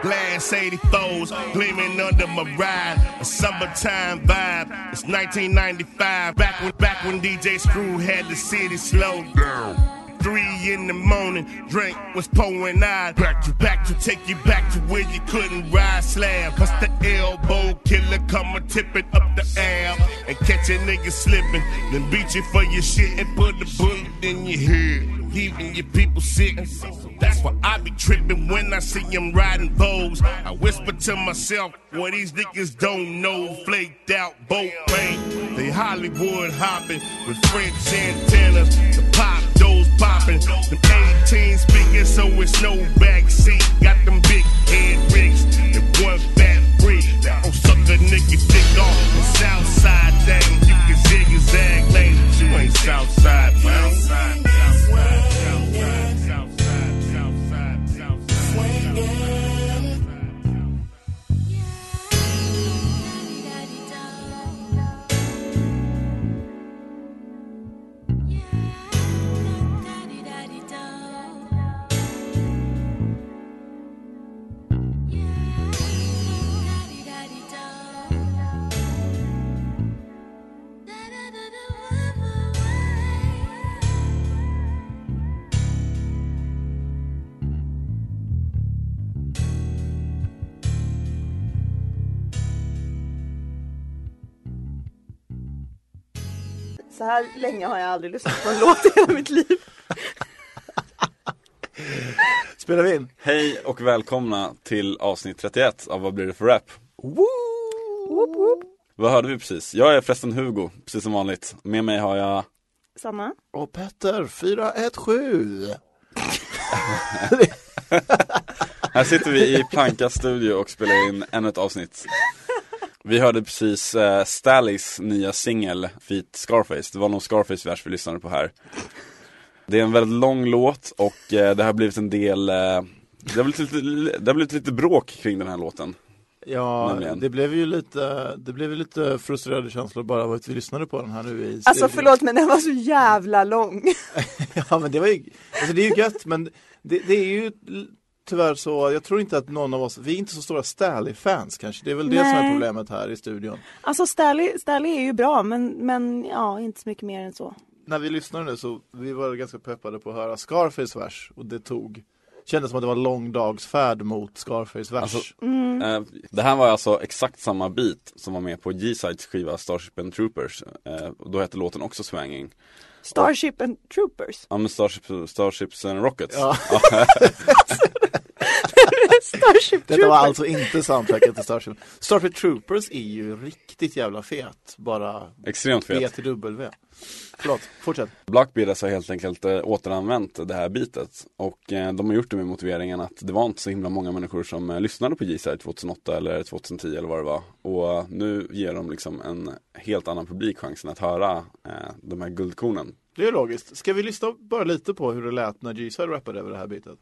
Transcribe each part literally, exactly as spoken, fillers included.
Glass eighty-fours gleaming under my ride. A summertime vibe. It's nineteen ninety-five. Back when, back when D J Screw had the city slowed down. Three in the morning, drink was pouring out. Back to back to take you back to where you couldn't ride slab. Cause the elbow killer come and tip it up the air and catch a nigga slipping. Then beat you for your shit and put the bullet in your head. Leaving your people sick. That's why I be tripping when I see them riding Vogues. I whisper to myself, what these niggas don't know. Flaked out boat rain. They Hollywood hopping with French antennas. The pop doors popping. Them eighteen speaking so it's no backseat. Got them big head rigs and one fat brick. Oh, suck a nigga dick off the south side thing. You can zig and zag lane, but you ain't south side, man. Så här länge har jag aldrig lyssnat på en låt i hela mitt liv. Spelar vi in? Hej och välkomna till avsnitt trettioett av Vad blir det för rap? Woo! Woop, woop. Vad hörde vi precis? Jag är förresten Hugo, precis som vanligt. Med mig har jag... Sanna. Och Petter, fyra ett sju. Här sitter vi i Planka studio och spelar in ännu ett avsnitt. Vi hörde precis uh, Stallys nya singel, Feat Scarface. Det var nog Scarface-vers vi lyssnade på här. Det är en väldigt lång låt och uh, det har blivit en del... Uh, det, har blivit lite, det har blivit lite bråk kring den här låten. Ja, Nämligen. det blev ju lite det blev ju lite frustrerade känslor bara av att vi lyssnade på den här nu i Alltså förlåt, men den var så jävla lång. Ja, men det var ju... Alltså det är ju gött, men det, det är ju... Tyvärr så, jag tror inte att någon av oss, vi är inte så stora Stally-fans kanske. Det är väl det Nej. som är problemet här i studion. Alltså Stally, Stally är ju bra, men, men ja, inte så mycket mer än så. När vi lyssnade nu så, vi var ganska peppade på att höra Scarface vers. Och det tog, kändes som att det var lång dagsfärd mot Scarface vers. Alltså, Mm. eh, det här var alltså exakt samma beat som var med på G-Sides skiva Starship and Troopers. Eh, och då hette låten också Swanging. Starship and Troopers. Ja, men Starship, Starships and Rockets. Ja. Starship Detta Troopers. var alltså inte soundtracket till Starship. Starship Troopers är ju riktigt jävla fet. Bara Extremt fet. B till W. Förlåt, fortsätt. Blockbeaters har helt enkelt eh, återanvänt det här bitet. Och eh, de har gjort det med motiveringen att det var inte så himla många människor som eh, lyssnade på G-Side tjugohundraåtta eller tjugohundratio eller vad det var. Och eh, nu ger de liksom en helt annan publik chansen att höra eh, de här guldkornen. Det är logiskt. Ska vi lyssna bara lite på hur det lät när G-Side rappade över det här bitet?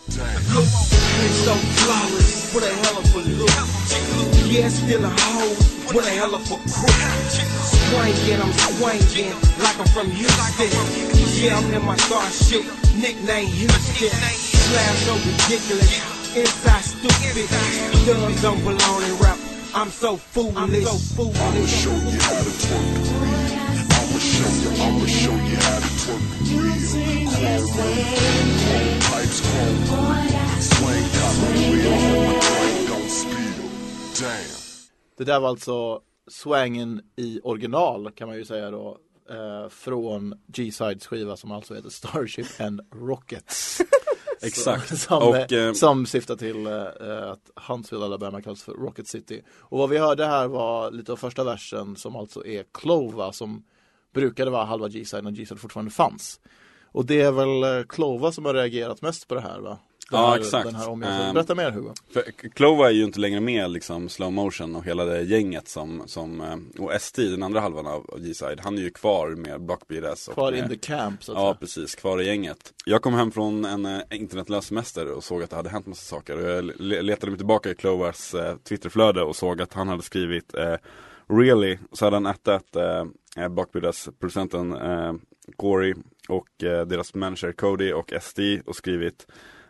I'm so foolish. I'ma show you how to twerk. I'ma show you, I'ma show you how to twerk real. Chrome, chrome pipes, chrome. Swing collar wheel, hope my drink don't spill. Damn. Det där var alltså swangen i original kan man ju säga då. Eh, från G-Sides skiva som alltså heter Starship and Rockets. Exakt. Så, som, och, eh, eh, som syftar till eh, att Huntsville, Alabama kallas för Rocket City. Och vad vi hörde här var lite av första versen som alltså är Clova som brukade vara halva G-Side när G-Side fortfarande fanns. Och det är väl eh, Clova som har reagerat mest på det här va? Den ja, här, exakt. Den här omgången. Um, Berätta mer Hugo. För Clova är ju inte längre med liksom slow motion och hela det gänget som, som och S T, den andra halvan av G-Side, han är ju kvar med Blockbeaters. Kvar med, in the camp så att ja, säga. precis, kvar i gänget. Jag kom hem från en äh, internetlös semester och såg att det hade hänt massa saker. Och jag letade mig tillbaka i Clovas äh, Twitterflöde och såg att han hade skrivit äh, really, så hade han ätat äh, Blockbeaters producenten äh, Corey och äh, deras manager Cody och S T och skrivit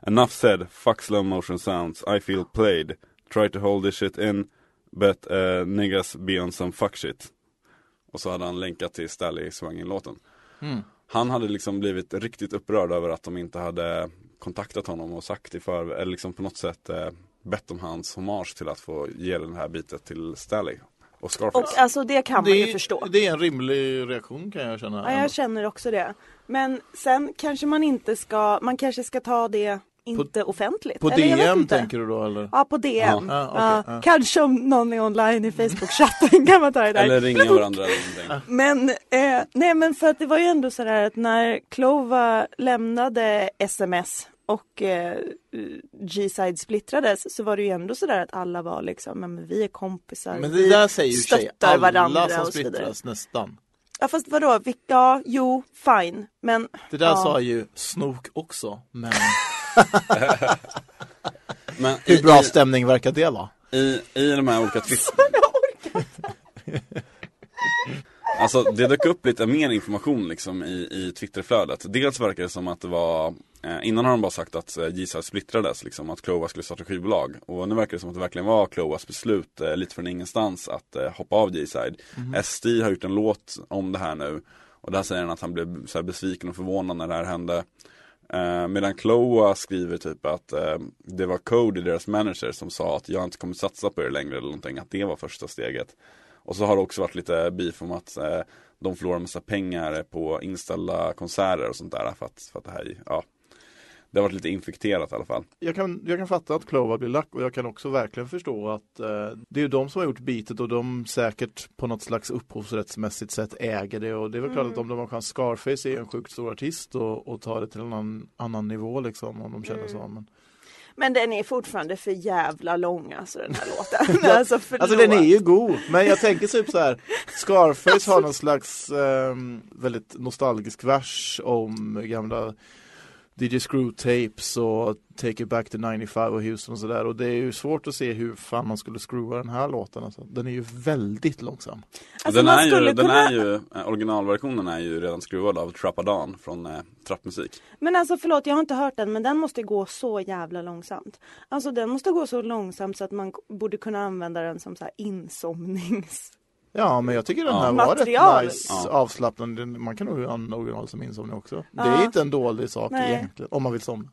Enough said, fuck slow motion sounds, I feel played. Try to hold this shit in, but uh, niggas be on some fuck shit. Och så hade han länkat till Staley Swangin-låten. Mm. Han hade liksom blivit riktigt upprörd över att de inte hade kontaktat honom och sagt i för eller liksom på något sätt eh, bett om hans hommage till att få ge den här bitet till Staley och Scarface. Och alltså det kan Det man ju är, förstå. det är en rimlig reaktion kan jag känna. Ja, jag känner också det. Men sen kanske man inte ska, man kanske ska ta det inte på, offentligt. På eller, D M tänker du då eller? Ja, på D M. Ja. Ja, Ah, okay, ja. ah. Kanske om någon är online i Facebook-chatten kan man ta det där. Eller ringa varandra eller någonting. Men, eh, nej men för att det var ju ändå sådär att när Clova lämnade S M S och eh, G-side splittrades så var det ju ändå sådär att alla var liksom, men vi är kompisar. Men det där säger ju sig alla varandra som och så vidare. splittras nästan. Ja fast vadå, Vi, ja, jo, fine. Men, Det där ja. sa ju Snook också, men Men hur i, bra i, stämning verkar det vara? i, i de här olika twitter... Alltså det dök upp lite mer information liksom i, i Twitterflödet. Dels verkar det som att det var eh, innan har de bara sagt att eh, G-side splittrades liksom, att Clova skulle starta skivbolag. Och nu verkar det som att det verkligen var Clovas beslut eh, lite från ingenstans att eh, hoppa av G-side. Mm. S D har gjort en låt om det här nu. Och där säger han att han blev så här besviken och förvånad när det här hände. Eh, medan Clova skriver typ att eh, det var Cody, deras manager, som sa att jag inte kommer satsa på er längre eller någonting. Att det var första steget. Och så har det också varit lite beef om att eh, de förlorar massa pengar på inställda konserter och sånt där. För att, för att det här, ja, det har varit lite infekterat i alla fall. Jag kan, jag kan fatta att Clova blir lack och jag kan också verkligen förstå att eh, det är ju de som har gjort bitet och de säkert på något slags upphovsrättsmässigt sätt äger det. Och det är väl klart att om de har chans, Scarface är en sjukt stor artist och, och tar det till en annan, annan nivå liksom om de känner Mm. så. Men... Men den är fortfarande för jävla lång alltså den här låten. alltså, Alltså den är ju god, men jag tänker typ så här. Scarface har någon slags eh, väldigt nostalgisk vers om gamla D J Screw tapes och Take It Back to nittiofem och Houston och sådär. Och det är ju svårt att se hur fan man skulle screwa den här låten. Alltså. Den är ju väldigt långsam. Alltså, den man är ju, skulle den kunna- är ju eh, originalversionen är ju redan skruvad av Trappadan från eh, Trappmusik. Men alltså förlåt, jag har inte hört den, men den måste gå så jävla långsamt. Alltså den måste gå så långsamt så att man k- borde kunna använda den som så här insomnings... Ja, men jag tycker den här Ja. var Material. rätt nice, Ja. avslappnande. Man kan nog använda original som insomning också. Det Ja. är inte en dålig sak Nej. egentligen, om man vill somna.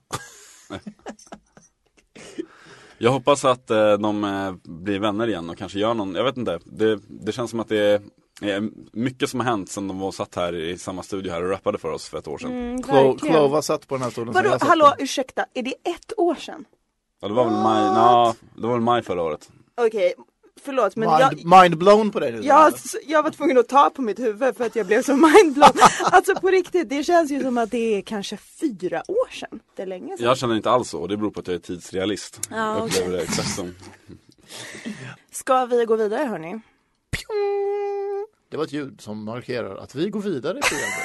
Jag hoppas att eh, de eh, blir vänner igen och kanske gör någon, jag vet inte. Det, det känns som att det är, är mycket som har hänt sedan de var satt här i samma studio här och rappade för oss för ett år sedan. Mm, Clo- verkligen. Clova satt på den här stolen. som Vadå, jag satt hallå, på. ursäkta, är det ett år sedan? Ja, det var väl maj, na, det var väl maj förra året. Okej, förlåt, men jag... Mind, mind blown på dig nu. Jag, jag var tvungen att ta på mitt huvud för att jag blev så mindblown. Alltså på riktigt, det känns ju som att det är kanske fyra år sedan. Det är länge sedan. Jag känner inte alls så och det beror på att jag är tidsrealist. Ja, Jag upplever okej. det exakt som. Ska vi gå vidare hörni? Det var ett ljud som markerar att vi går vidare i programmet.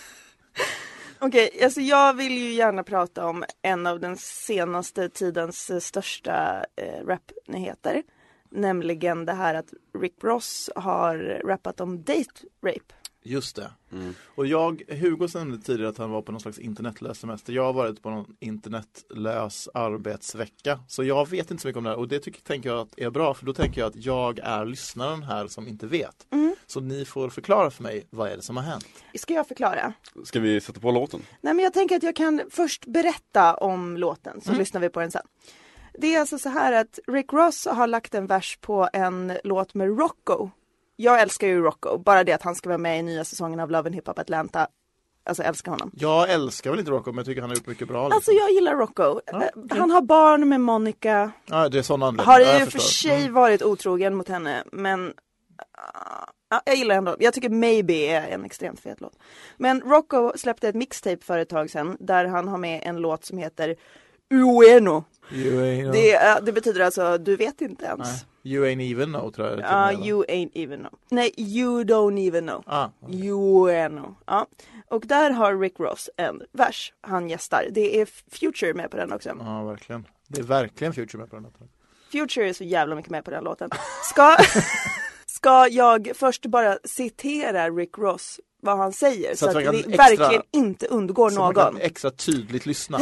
Okej, alltså jag vill ju gärna prata om en av den senaste tidens eh, största eh, rapnyheter. Nämligen det här att Rick Ross har rappat om date rape. Just det. Mm. Och jag, Hugo nämnde tidigare att han var på någon slags internetlös semester. Jag har varit på någon internetlös arbetsvecka. Så jag vet inte så mycket om det här. Och det tycker, tänker jag att är bra. För då tänker jag att jag är lyssnaren här som inte vet. Mm. Så ni får förklara för mig, vad är det som har hänt? Ska jag förklara? Ska vi sätta på låten? Nej, men jag tänker att jag kan först berätta om låten, så Mm. lyssnar vi på den sen. Det är alltså så här att Rick Ross har lagt en vers på en låt med Rocco. Jag älskar ju Rocco, bara det att han ska vara med i nya säsongen av Love and Hip Hop Atlanta. Alltså jag älskar honom. Jag älskar väl inte Rocco, men jag tycker han har gjort mycket bra. Liksom. Alltså jag gillar Rocco. Ja, Eh, okej. Han har barn med Monica. Ja, det är sån anledning. Har Ja, jag ju för förstår. Mm. sig varit otrogen mot henne, men uh, ja, jag gillar ändå. Jag tycker Maybe är en extremt fet låt. Men Rocco släppte ett mixtape för ett tag sedan där han har med en låt som heter Ueno. You ain't, Det, uh, det betyder alltså du vet inte ens. Nej. You ain't even know, tror jag. det Ja, till och med, you ain't even know. Nej, you don't even know. Ah, You know. Ja. Och där har Rick Ross en vers. Han gästar. Det är Future med på den också. ja, verkligen. Det är verkligen Future med på den här. Future är så jävla mycket med på den låten. Ska, ska jag först bara citera Rick Ross vad han säger. Så, Så att, att det extra, verkligen inte undgår så någon. man kan extra tydligt lyssna.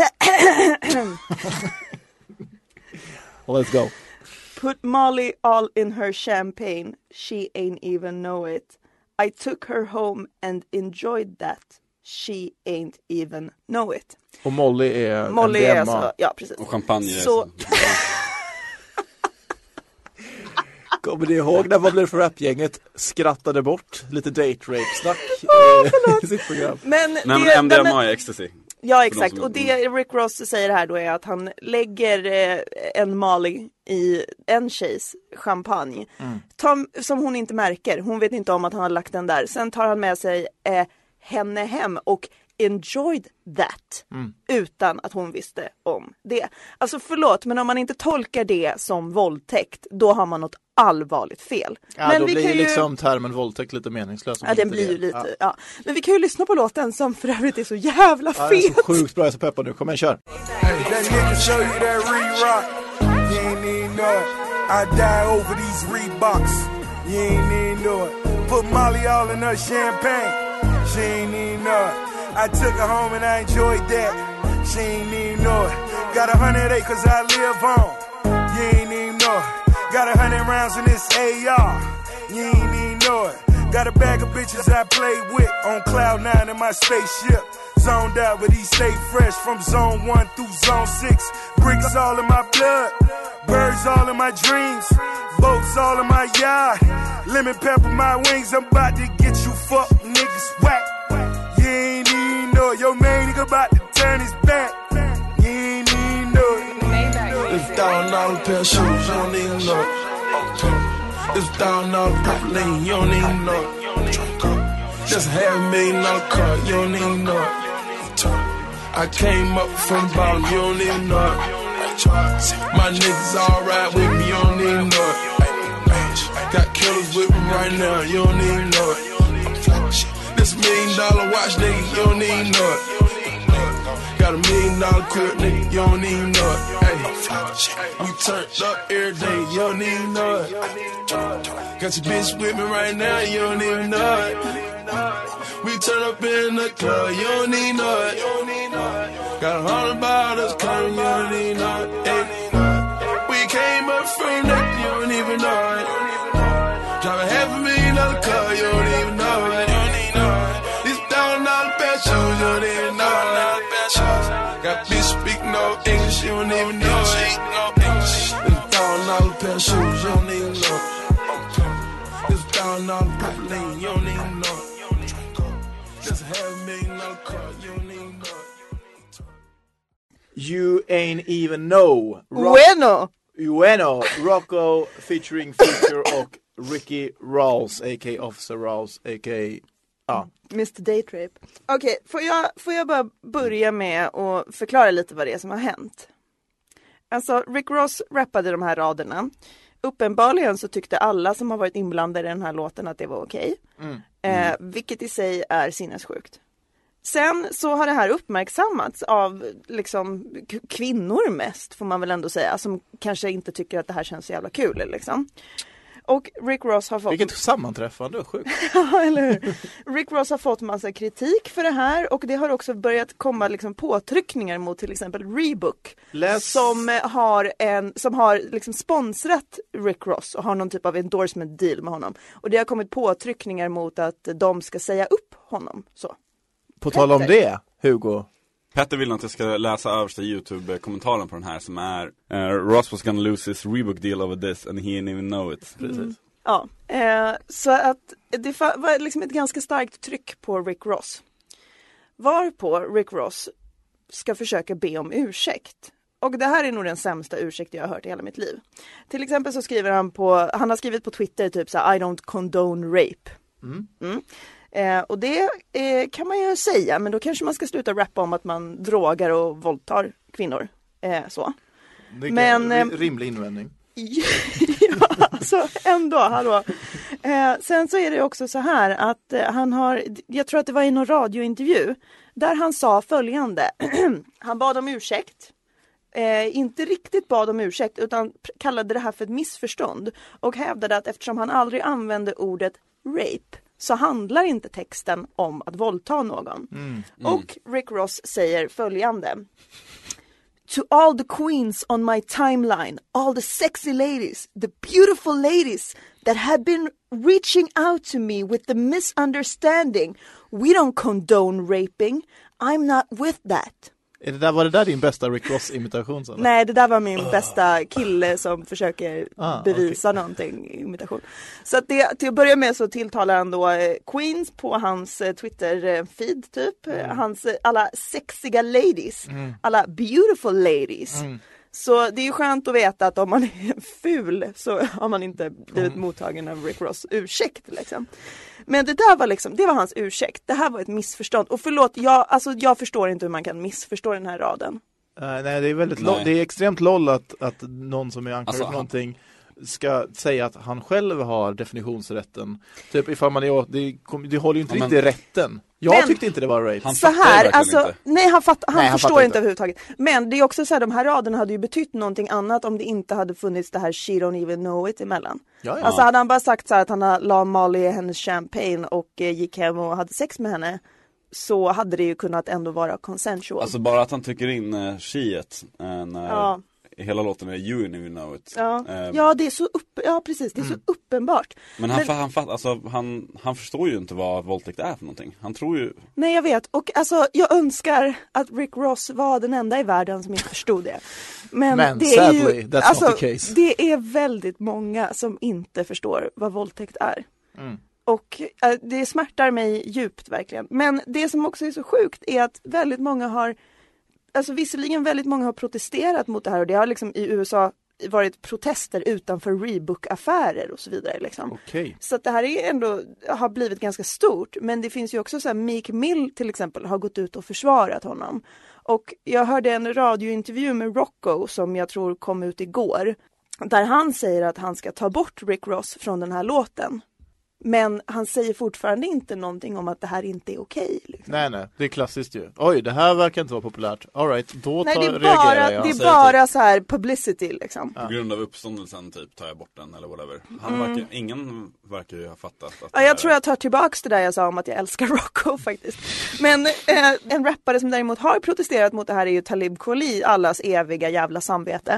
Let's go. Put Molly all in her champagne. She ain't even know it. I took her home and enjoyed that. She ain't even know it. Och Molly är Molly M D är M A. alltså, ja precis. Och champagne är Så, Kommer ni ihåg när man blev för rapgänget skrattade bort lite date rape-snack oh, i sitt program? men Nej, men det, M D M A men, är ecstasy. ja exakt, som- och det Rick Ross säger här då är att han lägger eh, en Molly i en tjejs champagne Mm. Tom, som hon inte märker, hon vet inte om att han har lagt den där. Sen tar han med sig eh, henne hem och enjoyed that Mm. utan att hon visste om det. Alltså förlåt, men om man inte tolkar det som våldtäkt, då har man något allvarligt fel. Ja, men då vi blir kan ju ju... liksom termen våldtäkt lite meningslös. om Ja, den inte blir det. ju lite, Ja. ja. Men vi kan ju lyssna på låten som för övrigt är så jävla Ja, det är fet. så sjukt bra, jag är så peppad nu. Kom igen, kör. That nigga show you that re-rock. You ain't even know it. I die over these Reeboks. You ain't even know it. Put Molly all in her champagne. She ain't even know it. I took her home and I enjoyed that. She ain't even know it. Got a hundred acres I live on. You ain't even know it. Got a hundred rounds in this A R. You ain't even know it. Got a bag of bitches I play with on cloud nine in my spaceship. Zoned out, but he stay fresh from zone one through zone six. Bricks all in my blood, birds all in my dreams, boats all in my yard. Lemon pepper my wings, I'm about to get you fuck niggas whack. You ain't even know it. Your main nigga about to turn his back. You ain't even know it. It's a thousand dollar pair of shoes, you don't even know it. It's a thousand dollar purple lane, you don't even know it. Just a half a million dollar car, you don't even know it. I came up from the bottom, you don't even know it. My niggas all ride with me, you don't even know it. Got killers with me right now, you don't even know it. This million dollar watch, nigga, you don't even know it. Got a million dollar crib, nigga, you don't even know it. Hey, we turned up every day, you don't even know it. Got your bitch with me right now, you don't even know it. We turn up in the club, you don't even know it. Got a hundred bottles coming, you don't even know it. Hey, we came up from that, you don't even know it. Drive a half a million dollar car, you don't even know it. This thousand dollar pair of shoes, you don't even know it. Got bitch speak no English, you don't even know it. This thousand dollar pair of shoes, you don't even know it. This thousand dollar purple lane, you don't even know it. Just a half a million dollar car, you don't even know it. You ain't even know. Rock- Bueno! Bueno, Rocco featuring Future och Ricky Rawls, a k a. Officer Rawls, a k a. Ja. mister Date Rape. Okej, okay, får, jag, får jag bara börja med att förklara lite vad det är som har hänt. Alltså, Rick Ross rappade de här raderna. Uppenbarligen så tyckte alla som har varit inblandade i den här låten att det var okej. Okay. Mm. Eh, vilket i sig är sinnessjukt. Sen så har det här uppmärksammats av liksom k- kvinnor mest, får man väl ändå säga, som kanske inte tycker att det här känns så jävla kul liksom. Och Rick Ross har fått... Vilket sammanträffande, sjukt. Ja, eller hur? Rick Ross har fått massa kritik för det här, och det har också börjat komma liksom påtryckningar mot till exempel Reebok. Läs... Som har, en, som har liksom sponsrat Rick Ross och har någon typ av endorsement deal med honom. Och det har kommit påtryckningar mot att de ska säga upp honom. Så. På tal om det, Hugo. Petter vill att jag ska läsa översta YouTube-kommentaren på den här som är uh, Ross was gonna lose his Reebok deal over this and he didn't even know it. Mm. Precis. Ja, eh, så att det var liksom ett ganska starkt tryck på Rick Ross. Varpå Rick Ross ska försöka be om ursäkt. Och det här är nog den sämsta ursäkt jag har hört i hela mitt liv. Till exempel så skriver han på, han har skrivit på Twitter typ så här, I don't condone rape. Mm. Mm. Eh, och det eh, kan man ju säga, men då kanske man ska sluta rappa om att man drogar och våldtar kvinnor. Eh, så. Det är Men, en rimlig invändning. Ja, alltså ändå, hallå. Eh, sen så är det också så här att eh, han har, jag tror att det var i någon radiointervju, där han sa följande. Han bad om ursäkt. Eh, inte riktigt bad om ursäkt, utan kallade det här för ett missförstånd. Och hävdade att eftersom han aldrig använde ordet rape, så handlar inte texten om att våldta någon. Mm. Mm. Och Rick Ross säger följande: To all the queens on my timeline, all the sexy ladies, the beautiful ladies that have been reaching out to me with the misunderstanding, we don't condone raping, I'm not with that. Är det där, var det där din bästa Rick Ross-imitation? Eller? Nej, det där var min bästa kille som försöker Ah, bevisa okay. någonting i imitation. Så att det, till att börja med så tilltalar han då eh, Queens på hans eh, Twitter-feed typ. Mm. Hans eh, alla sexiga ladies. Mm. Alla beautiful ladies. Mm. Så det är ju skönt att veta att om man är ful så har man inte blivit mm. mottagen av Rick Ross ursäkt liksom. Men det där var liksom, det var hans ursäkt. Det här var ett missförstånd. Och förlåt, jag, alltså, jag förstår inte hur man kan missförstå den här raden. Uh, nej, det är väldigt lo- det är extremt loll att, att någon som är anklagad alltså, för någonting ska säga att han själv har definitionsrätten. Typ ifall man är, det, det håller ju inte ja, riktigt rätten. Jag men, tyckte inte det var rape. Han så här, alltså, inte. nej han, fatt, han nej, han förstår inte inte överhuvudtaget. Men det är också så här, de här raderna hade ju betytt någonting annat om det inte hade funnits det här she don't even know it emellan. Ja, ja. Alltså hade han bara sagt så här att han la Molly i hennes champagne och eh, gick hem och hade sex med henne, så hade det ju kunnat ändå vara consensual. Alltså bara att han trycker in uh, she-et uh, när ja. hela låten är you and you know it. Ja, uh, ja det är så upp, ja precis, det är mm. så uppenbart. Men han, Men, han, han, alltså, han, han förstår ju inte vad våldtäkt är för någonting. Han tror ju... Nej, jag vet. Och alltså, jag önskar att Rick Ross var den enda i världen som inte förstod det. Men, Men det sadly, är ju, that's alltså, not the case. det är väldigt många som inte förstår vad våldtäkt är. Mm. Och äh, det smärtar mig djupt verkligen. Men det som också är så sjukt är att väldigt många har, alltså visserligen väldigt många har protesterat mot det här, och det har liksom i U S A varit protester utanför Reebok-affärer och så vidare liksom. Okay. Så att det här är ändå, har blivit ganska stort. Men det finns ju också så här, Meek Mill till exempel har gått ut och försvarat honom. Och jag hörde en radiointervju med Rocco som jag tror kom ut igår, där han säger att han ska ta bort Rick Ross från den här låten. Men han säger fortfarande inte någonting om att det här inte är okej. Liksom. Nej, nej, det är klassiskt ju. Oj, det här verkar inte vara populärt. All right, då nej, tar, det är reagerar bara, jag. det är bara så här publicity liksom. På grund av uppståndelsen typ tar jag bort den eller whatever. Han Mm. verkar, ingen verkar ju ha fattat att Ja, jag tror jag tar tillbaks det där jag sa om att jag älskar Rocco faktiskt. Men eh, en rappare som däremot har protesterat mot det här är ju Talib Kweli, allas eviga jävla samvete.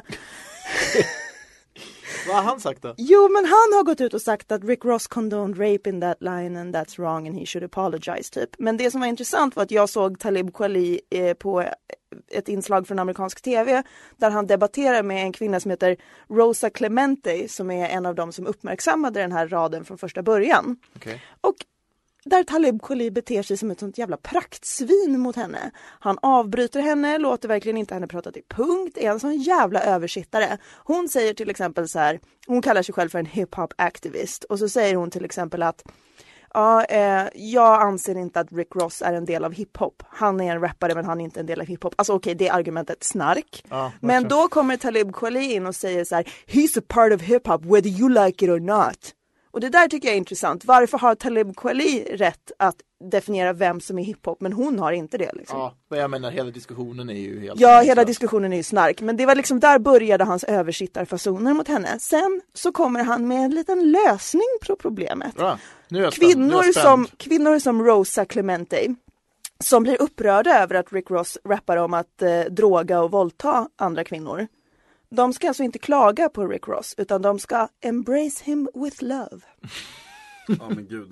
Vad har han sagt då? Jo, men han har gått ut och sagt att Rick Ross condoned rape in that line and that's wrong and he should apologize typ. Men det som var intressant var att jag såg Talib Kweli eh, på ett inslag från amerikansk tv där han debatterar med en kvinna som heter Rosa Clemente, som är en av dem som uppmärksammade den här raden från första början. Okay. Och där Talib Kweli beter sig som ett sånt jävla praktsvin mot henne. Han avbryter henne, låter verkligen inte henne prata till punkt, är en sån jävla översittare. Hon säger till exempel så här, hon kallar sig själv för en hip-hop activist. Och så säger hon till exempel att ja, eh, jag anser inte att Rick Ross är en del av hiphop. Han är en rappare men han är inte en del av hiphop. Alltså okej, okay, det argumentet snark. Ja, men då kommer Talib Kweli in och säger så här, he's a part of hiphop whether you like it or not. Och det där tycker jag är intressant. Varför har Talib Kweli rätt att definiera vem som är hiphop, men hon har inte det liksom? Ja, men jag menar hela diskussionen är ju helt... Ja, hela diskussionen är ju snark. Men det var liksom, där började hans översittarfasoner mot henne. Sen så kommer han med en liten lösning på problemet. Bra. Nu är jag spänd. Kvinnor, Nu är jag som, kvinnor som Rosa Clemente, som blir upprörda över att Rick Ross rappar om att eh, droga och våldta andra kvinnor. De ska alltså inte klaga på Rick Ross, utan de ska embrace him with love. Ja men gud.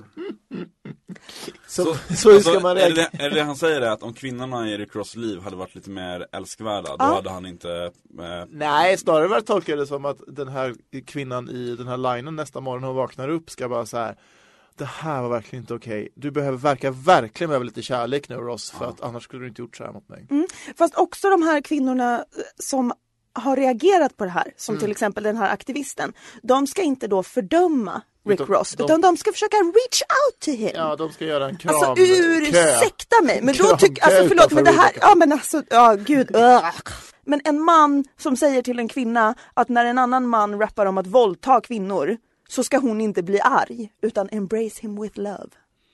Så, Så, så, så hur alltså, ska man är, det, reagera? är det det han säger är att om kvinnorna i Rick Ross liv hade varit lite mer älskvärda, då Ja. hade han inte... Eh, Nej, snarare väl tolkar det som att den här kvinnan i den här linen nästa morgon hon vaknar upp ska bara så här: det här var verkligen inte okej. Du behöver verka verkligen behöver lite kärlek nu, Ross, för Ja. att annars skulle du inte gjort så här mot mig. Mm. Fast också de här kvinnorna som har reagerat på det här, som Mm. till exempel den här aktivisten, de ska inte då fördöma Rick Utan Ross, de- utan de ska försöka reach out to him. Ja, de ska göra en kram. Alltså kö. ursäkta mig, men då Kram- tycker, alltså kö förlåt, utanför men det här, Reebok. ja men alltså, ja gud, ugh. Men en man som säger till en kvinna att när en annan man rappar om att våldta kvinnor, så ska hon inte bli arg, utan embrace him with love.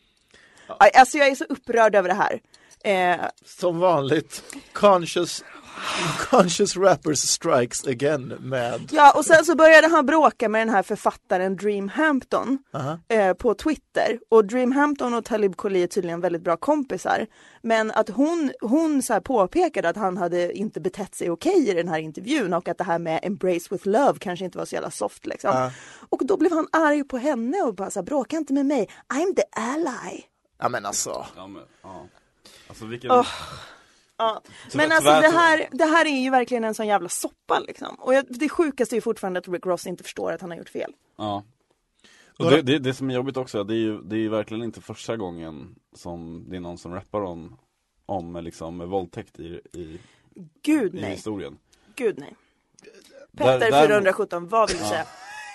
Aj, alltså jag är så upprörd över det här. Eh, Som vanligt, conscious Conscious Rappers Strikes Again med... Ja, och sen så började han bråka med den här författaren Dream Hampton uh-huh. eh, på Twitter. Och Dream Hampton och Talib Kweli är tydligen väldigt bra kompisar. Men att hon, hon så här påpekade att han hade inte betett sig okej i den här intervjun och att det här med embrace with love kanske inte var så jävla soft liksom. Uh. Och då blev han arg på henne och bara så här, bråka inte med mig. I'm the ally. Ja men alltså. Ja, men, ja. Alltså vilken... Oh. Ja, men alltså det här, det här är ju verkligen en sån jävla soppa liksom. Och jag, det sjukaste är ju fortfarande att Rick Ross inte förstår att han har gjort fel. Ja. Och det, det, det som är jobbigt också, det är ju, det är ju verkligen inte första gången som det är någon som rappar om, om liksom våldtäkt i, i, Gud, i nej. historien. Gud nej. Petter där, där... fyrahundrasjutton, vad vill du ja. säga?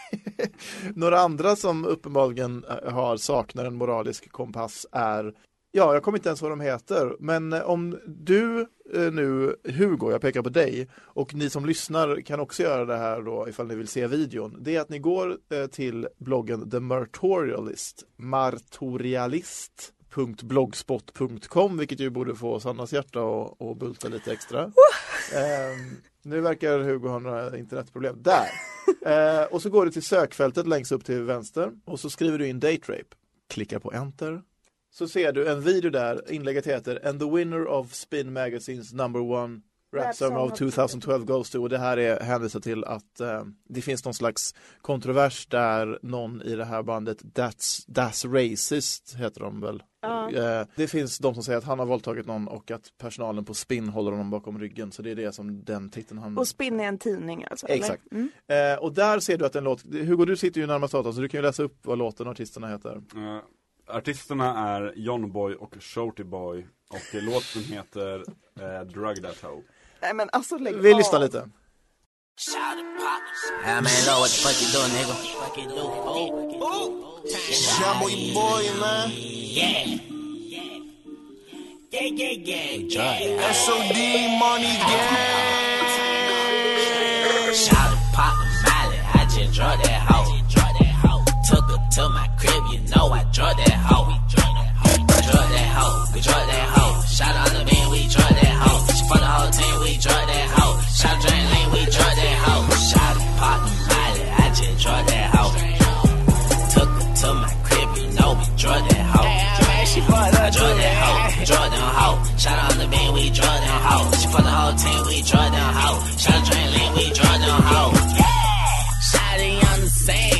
Några andra som uppenbarligen har saknar en moralisk kompass är... Ja, jag kommer inte ens vad de heter. Men om du eh, nu, Hugo, jag pekar på dig. Och ni som lyssnar kan också göra det här då ifall ni vill se videon. Det är att ni går eh, till bloggen The Martorialist. Martorialist punkt blogspot punkt com, vilket ju borde få Sannas hjärta och, och bulta lite extra. Uh. Eh, nu verkar Hugo ha några internetproblem. Där! eh, och så går du till sökfältet längst upp till vänster. Och så skriver du in date rape. Klickar på enter. Så ser du en video där, inlägget heter And the winner of Spin Magazines number one rap song of tjugohundratolv goes to. Och det här är hänvisat till att uh, det finns någon slags kontrovers där någon i det här bandet That's, That's Racist heter de väl. Uh. Uh, det finns de som säger att han har våldtagit någon och att personalen på Spin håller honom bakom ryggen. Så det är det som den titeln han... Och Spin är en tidning alltså? Exakt. Mm. Uh, och där ser du att en låt... Hugo, du sitter ju närmast åt oss så du kan ju läsa upp vad låten och artisterna heter. Uh. Artisterna är John Boy och Shorty Boy. Och låten heter eh, Drug That Hoe. Nej men alltså lägg Vi lyssnar lite. Hey man, know what the fuck you doing, nigga? Fuck you do? Oh, oh. Jumbo your boy, man. Yeah. Yeah, yeah, yeah. S O D money gang. Shout it, pop a Miley. I just drug that hoe. Took her to my crib, you know I drug that hoe. We drug that hoe. Drug that hoe. We drug that hoe. Shout out the man, we drug that hoe. She for the whole team, we drug that hoe. Shout drain lane, we drug that hoe. Shout it, pop the Miley, I just drug that hoe. Took her to my crib, you know we drug that hoe. She for the drug that hoe. Drug them hoe. Shout out the man, we drug that hoe. She for the whole team, we drug that hoe. Shout drain lane, we drug that hoe. Shout it on the sand.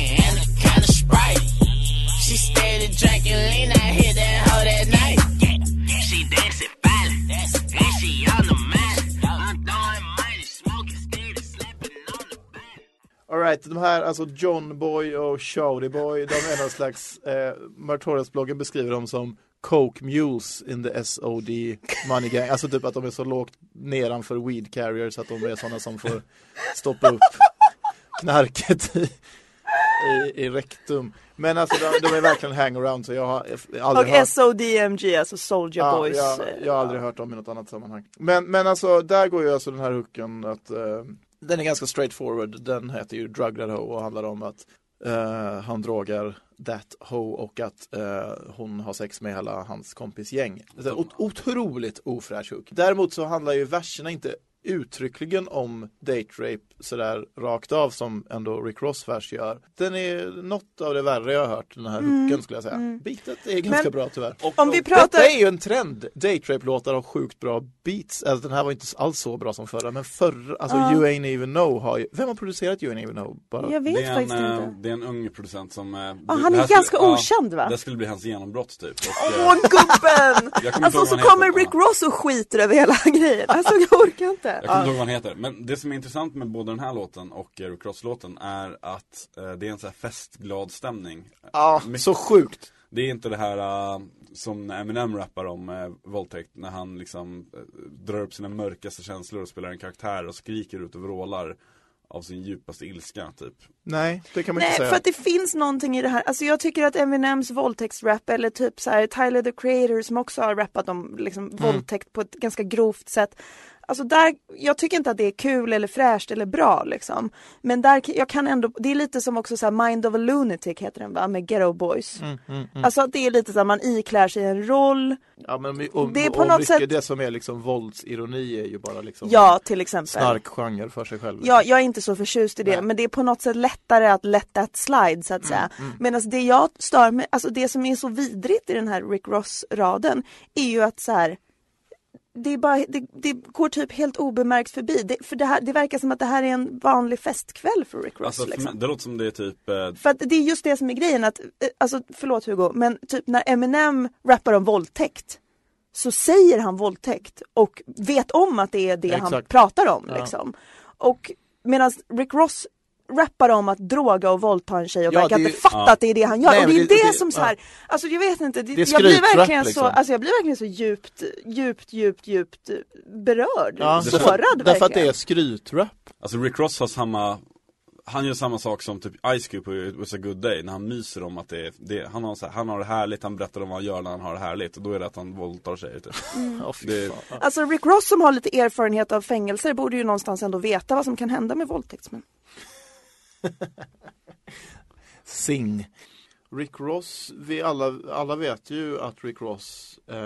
She steady drinking lean, I hit that hoe that night. She dancing violent, and she on the mat. I'm throwing money, smoking steady, slapping on the back. Alright, de här, alltså John Boy och Shorty Boy, de är någon slags, eh, Martorials-bloggen beskriver dem som Coke Mules in the S O D Money Gang. Alltså typ att de är så lågt nedanför weed carriers att de är sådana som får stoppa upp knarket i, i, i rektum. Men alltså de, de är verkligen hangaround så jag har aldrig och hört... S O D M G, alltså Soulja ja, Boys. Jag, jag har aldrig hört dem i något annat sammanhang. Men, men alltså där går ju alltså den här hooken att uh, den är ganska straightforward. Den heter ju Drug That Hoe och handlar om att uh, han drogar That Hoe och att uh, hon har sex med hela hans kompis gäng. Det är ot- otroligt ofräsch hook. Däremot så handlar ju verserna inte uttryckligen om date rape sådär rakt av som ändå Rick Ross vers gör. Den är något av det värre jag har hört, den här mm. hooken skulle jag säga. Mm. Beatet är ganska Men, bra tyvärr. Och, om vi pratar... Detta är ju en trend. Date rape-låtar har sjukt bra beats. Alltså den här var inte alls så bra som förra. Men förra, alltså uh. You Ain't Even Know har ju... Vem har producerat You Ain't Even Know? Bara... Jag vet det är faktiskt en, inte. Det är en ung producent som... Uh, ah, han är ganska skulle, okänd uh, va? Det skulle bli hans genombrott typ. Åh oh, gubben! Alltså så kommer heter, Rick Ross och skiter över hela grejen. Alltså jag orkar inte. Jag kommer inte ihåg vad han heter. Men det som är intressant med både den här låten och Rick Ross-låten är att uh, det är en så här festglad stämning. Ja, uh, så sjukt. Det är inte det här uh, som Eminem rappar om uh, våldtäkt när han liksom uh, drar upp sina mörkaste känslor och spelar en karaktär och skriker ut och vrålar av sin djupaste ilska typ. Nej, det kan man Nej, inte säga. för att det finns någonting i det här. Alltså jag tycker att Eminems våldtäktsrap eller typ så här Tyler the Creator som också har rappat om liksom mm. våldtäkt på ett ganska grovt sätt. Alltså där, jag tycker inte att det är kul eller fräscht eller bra liksom. Men där, jag kan ändå, det är lite som också så här Mind of a Lunatic heter den va, med Ghetto Boys. Mm, mm, mm. Alltså det är lite så att man iklär sig en roll. Ja, men och, det är på och något mycket sätt... det som är liksom våldsironi är ju bara liksom ja, till exempel. stark genre för sig själv. Ja, jag är inte så förtjust i det. Nej. Men det är på något sätt lättare att let that slide så att Mm, säga. mm. Medan det jag stör med, alltså det som är så vidrigt i den här Rick Ross-raden är ju att så här, det, är bara, det, det går typ helt obemärkt förbi. Det, för det, här, det verkar som att det här är en vanlig festkväll för Rick Ross. Alltså, liksom. det låter som det är typ... Eh... För att det är just det som är grejen. Att, eh, alltså, förlåt Hugo, men typ när Eminem rappar om våldtäkt så säger han våldtäkt och vet om att det är det Exakt. han pratar om. Ja. Liksom. Och medan Rick Ross rappar om att droga och våldta en tjej och Ja, verkar det- inte fatta ja. att det är det han gör. Nej, och det är men det, det- det- som så ja. här, alltså jag vet inte, det, Det är jag blir skrytrap, verkligen liksom. så, alltså jag blir verkligen så djupt, djupt, djupt, djupt berörd, Ja, sårad därför, verkligen. därför att det är skrytrap. Alltså Rick Ross har samma... Han gör samma sak som typ Ice Cube på It Was a Good Day. När han myser om att det är... Det, han, har så här, han har det härligt, han berättar om vad han gör när han har det härligt. Och då är det att han våldtar sig. Typ. Åh, fy Det- fan. Alltså Rick Ross som har lite erfarenhet av fängelser borde ju någonstans ändå veta vad som kan hända med våldtäktsmän. Sing. Rick Ross, vi alla, alla vet ju att Rick Ross eh,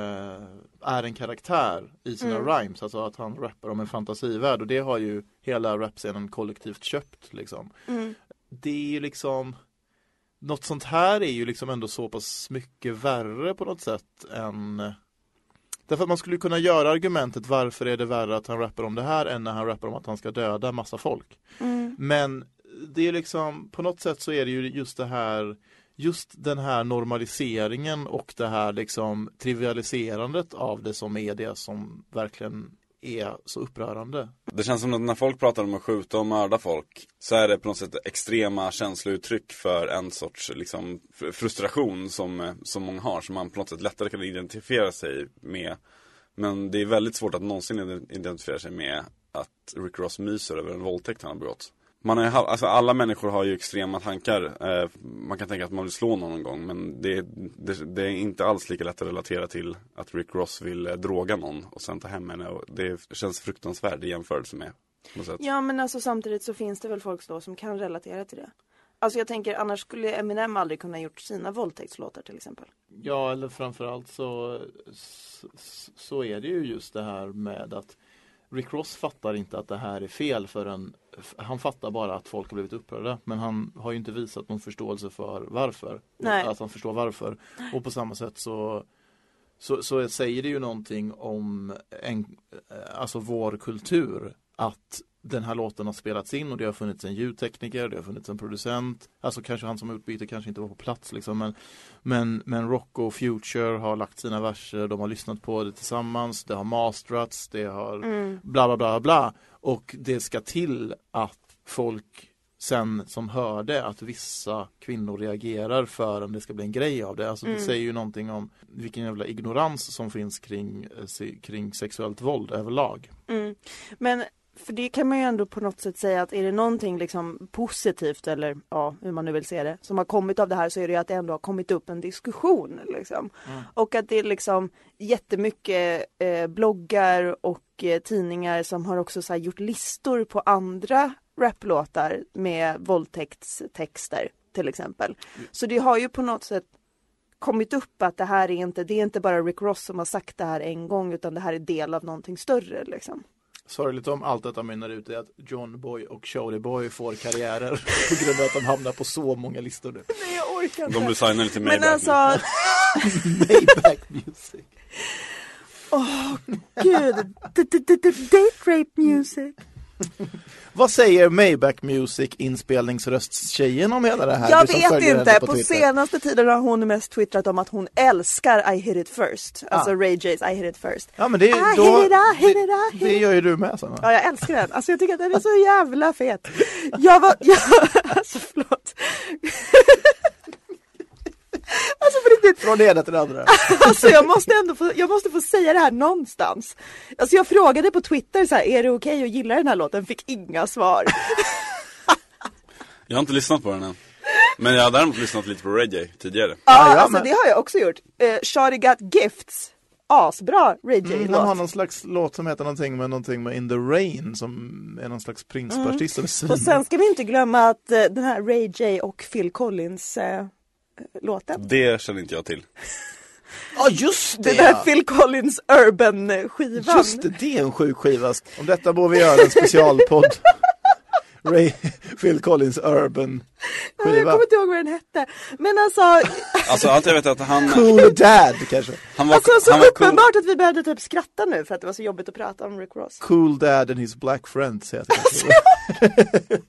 är en karaktär i sina Mm. rhymes, alltså att han rappar om en fantasivärld, och det har ju hela rapscenen kollektivt köpt liksom. Mm. Det är ju liksom, något sånt här är ju liksom ändå så pass mycket värre på något sätt än, därför att man skulle kunna göra argumentet varför är det värre att han rappar om det här än när han rappar om att han ska döda massa folk. Mm. Men det är liksom, på något sätt så är det ju just det här, just den här normaliseringen och det här liksom trivialiserandet av det som är det som verkligen är så upprörande. Det känns som att när folk pratar om att skjuta och mörda folk så är det på något sätt extrema känslouttryck för en sorts liksom, fr- frustration som, som många har, som man på något sätt lättare kan identifiera sig med. Men det är väldigt svårt att någonsin identifiera sig med att Rick Ross myser över en våldtäkt han har begått. Man är, alltså alla människor har ju extrema tankar. Eh, man kan tänka att man vill slå någon, någon gång, men det, det, det är inte alls lika lätt att relatera till att Rick Ross vill eh, droga någon och sen ta hem henne. Och det känns fruktansvärt i jämförelse med. På något sätt. Ja, men alltså samtidigt så finns det väl folk då som kan relatera till det. Alltså jag tänker, annars skulle Eminem aldrig kunna gjort sina våldtäktslåtar till exempel. Ja, eller framförallt så, så, så är det ju just det här med att Rick Ross fattar inte att det här är fel förrän, han fattar bara att folk har blivit upprörda, men han har ju inte visat någon förståelse för varför. Nej. Att han förstår varför. Och på samma sätt så, så, så säger det ju någonting om en, alltså vår kultur, att den här låten har spelats in och det har funnits en ljudtekniker, det har funnits en producent, alltså kanske han som utbyte kanske inte var på plats liksom, men, men, men Rock och Future har lagt sina verser, de har lyssnat på det tillsammans, det har masterats, det har Mm. bla bla bla bla, och det ska till att folk sen som hörde att vissa kvinnor reagerar för att det ska bli en grej av det. Alltså det Mm. säger ju någonting om vilken jävla ignorans som finns kring, eh, se- kring sexuellt våld överlag. Mm. Men för det kan man ju ändå på något sätt säga att är det någonting liksom positivt eller ja, hur man nu vill se det, som har kommit av det här, så är det ju att det ändå har kommit upp en diskussion liksom. Mm. Och att det är liksom jättemycket eh, bloggar och eh, tidningar som har också så här, gjort listor på andra raplåtar med våldtäktstexter till exempel. Så det har ju på något sätt kommit upp att det här är inte, det är inte bara Rick Ross som har sagt det här en gång, utan det här är del av någonting större liksom. Sorgligt om allt detta mynnar ut i att John Boy och Shorty Boy får karriärer på grund av att de hamnar på så många listor nu. Nej, jag orkar inte. De blir signade till Men Maybach alltså, Maybach Music. åh gud, D- d- d- d- date rape music. Vad säger Maybach Music inspelningsröststjejen om hela det här? Jag Du som vet följer inte, henne på, Twitter. senaste tiden har hon mest twittrat om att hon älskar I Hit It First. Alltså Ah. Ray J's I Hit It First. Ja, men det, I då, hit it, I hit it, I det, hit det it. gör ju du med, Sanna. Ja, jag älskar den. Alltså jag tycker att den är så jävla fet. Jag var, jag, alltså förlåt. Alltså på riktigt. Från det ena till det andra. Alltså jag måste ändå få, jag måste få säga det här någonstans. Alltså jag frågade på Twitter så här, är det okej att gilla den här låten? Fick inga svar. Jag har inte lyssnat på den än. Men jag har däremot lyssnat lite på Ray J tidigare. Ja, ja, alltså men- det har jag också gjort. Uh, Shawty Got Gifts asbra Ray J-låt. Mm, han har någon slags låt som heter någonting med någonting med In the Rain som är någon slags Prince-artist. Mm. Och sen ska vi inte glömma att uh, den här Ray J och Phil Collins uh, låten. Det känner inte jag till. Ja, ah, just det! Det där Phil Collins Urban-skivan. Just det, det är en sjuk skiva. Om detta borde vi göra en specialpodd. Ray, Phil Collins Urban skiva. Jag kommer inte ihåg vad den hette. Men alltså... Alltså allt jag vet att han... Cool Dad kanske. Han var, alltså så han var uppenbart cool. att vi behövde typ skratta nu för att det var så jobbigt att prata om Rick Ross. Cool Dad and his Black Friends heter det.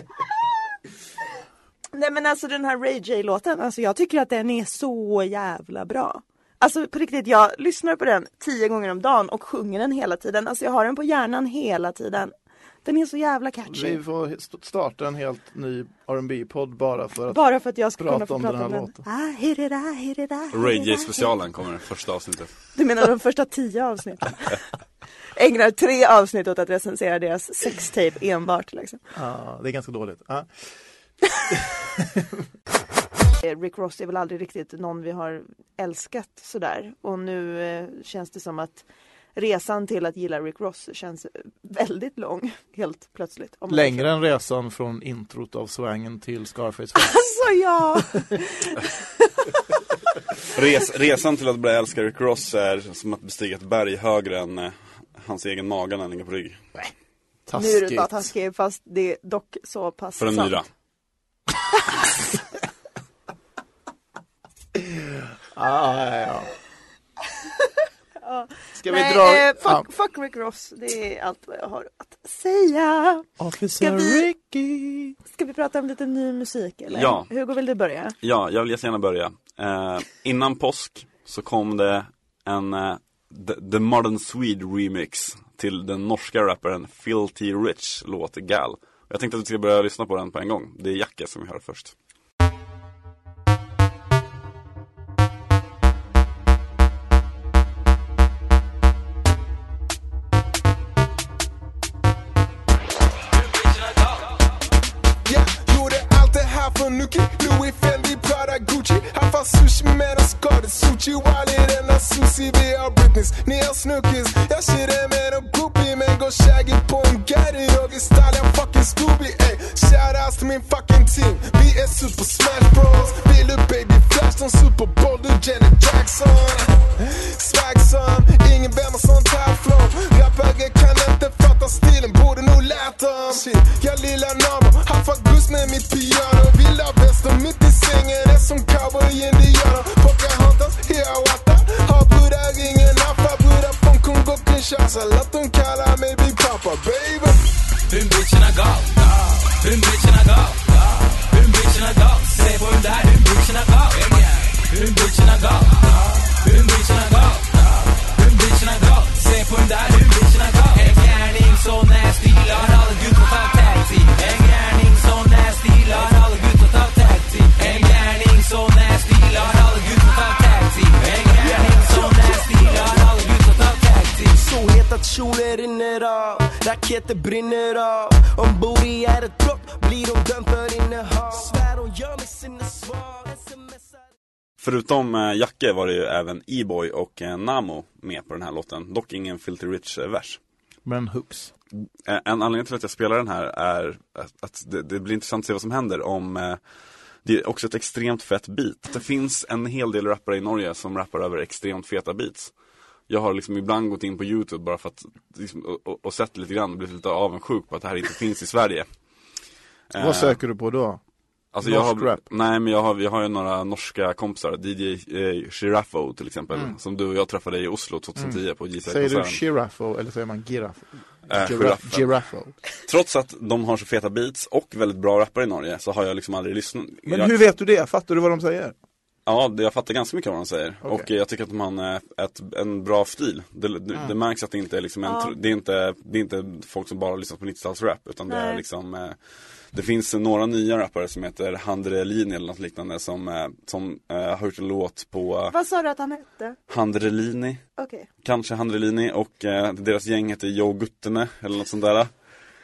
Nej men alltså den här Ray J-låten, alltså jag tycker att den är så jävla bra. Alltså på riktigt, jag lyssnar på den tio gånger om dagen och sjunger den hela tiden. Alltså jag har den på hjärnan hela tiden. Den är så jävla catchy. Vi får starta en helt ny R and B-podd bara för att Bara för att jag ska prata kunna få om prata den här om låten. den. I hit it, I hit it, I hit it, Ray J-specialen kommer första avsnittet. Du menar de första tio avsnitten? Ägnar tre avsnitt åt att recensera deras sextape enbart liksom. Ja, det är ganska dåligt. Ja. Rick Ross är väl aldrig riktigt någon vi har älskat sådär. Och nu eh, känns det som att resan till att gilla Rick Ross känns väldigt lång, helt plötsligt. Om Längre än resan från introt av Swangen till Scarface. Alltså ja! Res, resan till att börja älska Rick Ross är som att bestiga ett berg högre än eh, hans egen maga när han ligger på rygg. Nu är det bara taskigt, fast det är dock så pass För en sant. myra. Ah, ja. Ja. Ska vi Nej, dra... eh, fuck, ah. fuck Rick Ross, det är allt vad jag har att säga. Officer Ska vi- Ricky. Ska vi prata om lite ny musik eller? Ja. Hugo, vill du börja? Ja, jag vill gärna börja. Eh, innan påsk så kom det en eh, The, The Modern Swede remix till den norska rapparen Filthy Rich låt Gal. Jag tänkte att vi ska börja lyssna på den på en gång. Det är Jacke som vi hör först. Yeah, gjorde allt det här för Nuki, Louis, Fendi, Prada, Gucci. Han får sushi med en skadad sushi. Wally, denna sushi, vi har Britneys, ni har Snookies. Jag känner med en groupie, men går shaggy på en Gary. Jag är style, jag fucking Scooby, ey. Shoutouts till min fucking team. Vi är super smash bros. Vi är baby flash, som Super Bowl, du Janet Jackson. Swag son, ingen vem har sånt här flow. Rappare kan inte fatta stilen, borde nog lärt dem. Shit, jag lilla nabo, han får gust med mitt piano. Vilda väster mitt i sängen, är som cowboy indianer. Pocahontas, Hiawatha, har brudar ingen affa. Brudar från Kongo, Kinshasa, låt dem kalla mig Big Papa, baby. Hur bitcherna gav, hur bitcherna gav, hur bitcherna gav. Se på den där, hur bitcherna gav. Hur bitcherna gav, hur bitcherna gav, hur bitcherna gav. Se på den där, hur bitcherna gav. En gärning så nasty, lad alla gutter ta taxi. En gärning så nasty, lad alla gutter ta taxi. En gärning så nasty, lad alla gutter ta taxi. En gärning så nasty, lad alla gutter ta taxi. Så het att kjolen rinner av, raketer brinner av. Ombord i är ett brott, blir de dömd för innehav. Svär de gör med sina svar. Förutom eh, Jacke var det ju även E-Boy och eh, Namo med på den här låten. Dock ingen Filthy Rich-vers. Men hooks. Eh, en anledning till att jag spelar den här är att, att det, det blir intressant att se vad som händer om... Eh, det är också ett extremt fett beat. Det finns en hel del rappare i Norge som rappar över extremt feta beats. Jag har liksom ibland gått in på YouTube bara för att liksom, och, och, och sett lite grann och blivit lite avundsjuk på att det här inte finns i Sverige. Vad söker du på då? Alltså jag Norsk har, rap? nej men jag har, vi har ju några norska kompisar, D J eh, Shiraffo till exempel, Mm. som du och jag träffade i Oslo tjugohundratio Mm. på J C Säger du konserten. Shiraffo eller säger man Giraffo? Eh, Giraffe. Giraffe. Giraffo. Trots att de har så feta beats och väldigt bra rappare i Norge så har jag liksom aldrig lyssnat. Men jag, hur vet du det? Fattar du vad de säger? Ja, det, jag fattar ganska mycket vad de säger. Okej. Och eh, jag tycker att de har en, eh, ett, en bra stil. Det, det, Mm. det märks att det inte är liksom en, Ja. tr- det, är inte, det är inte folk som bara lyssnar på nittiotalsrap, utan det är Nej. liksom eh, det finns några nya rappare som heter Handrelini eller något liknande som, eh, som eh, har gjort en låt på Vad sa du att han hette? Handrelini. Okej. Kanske Handrelini och eh, deras gäng heter Joe Guttene eller något sånt där.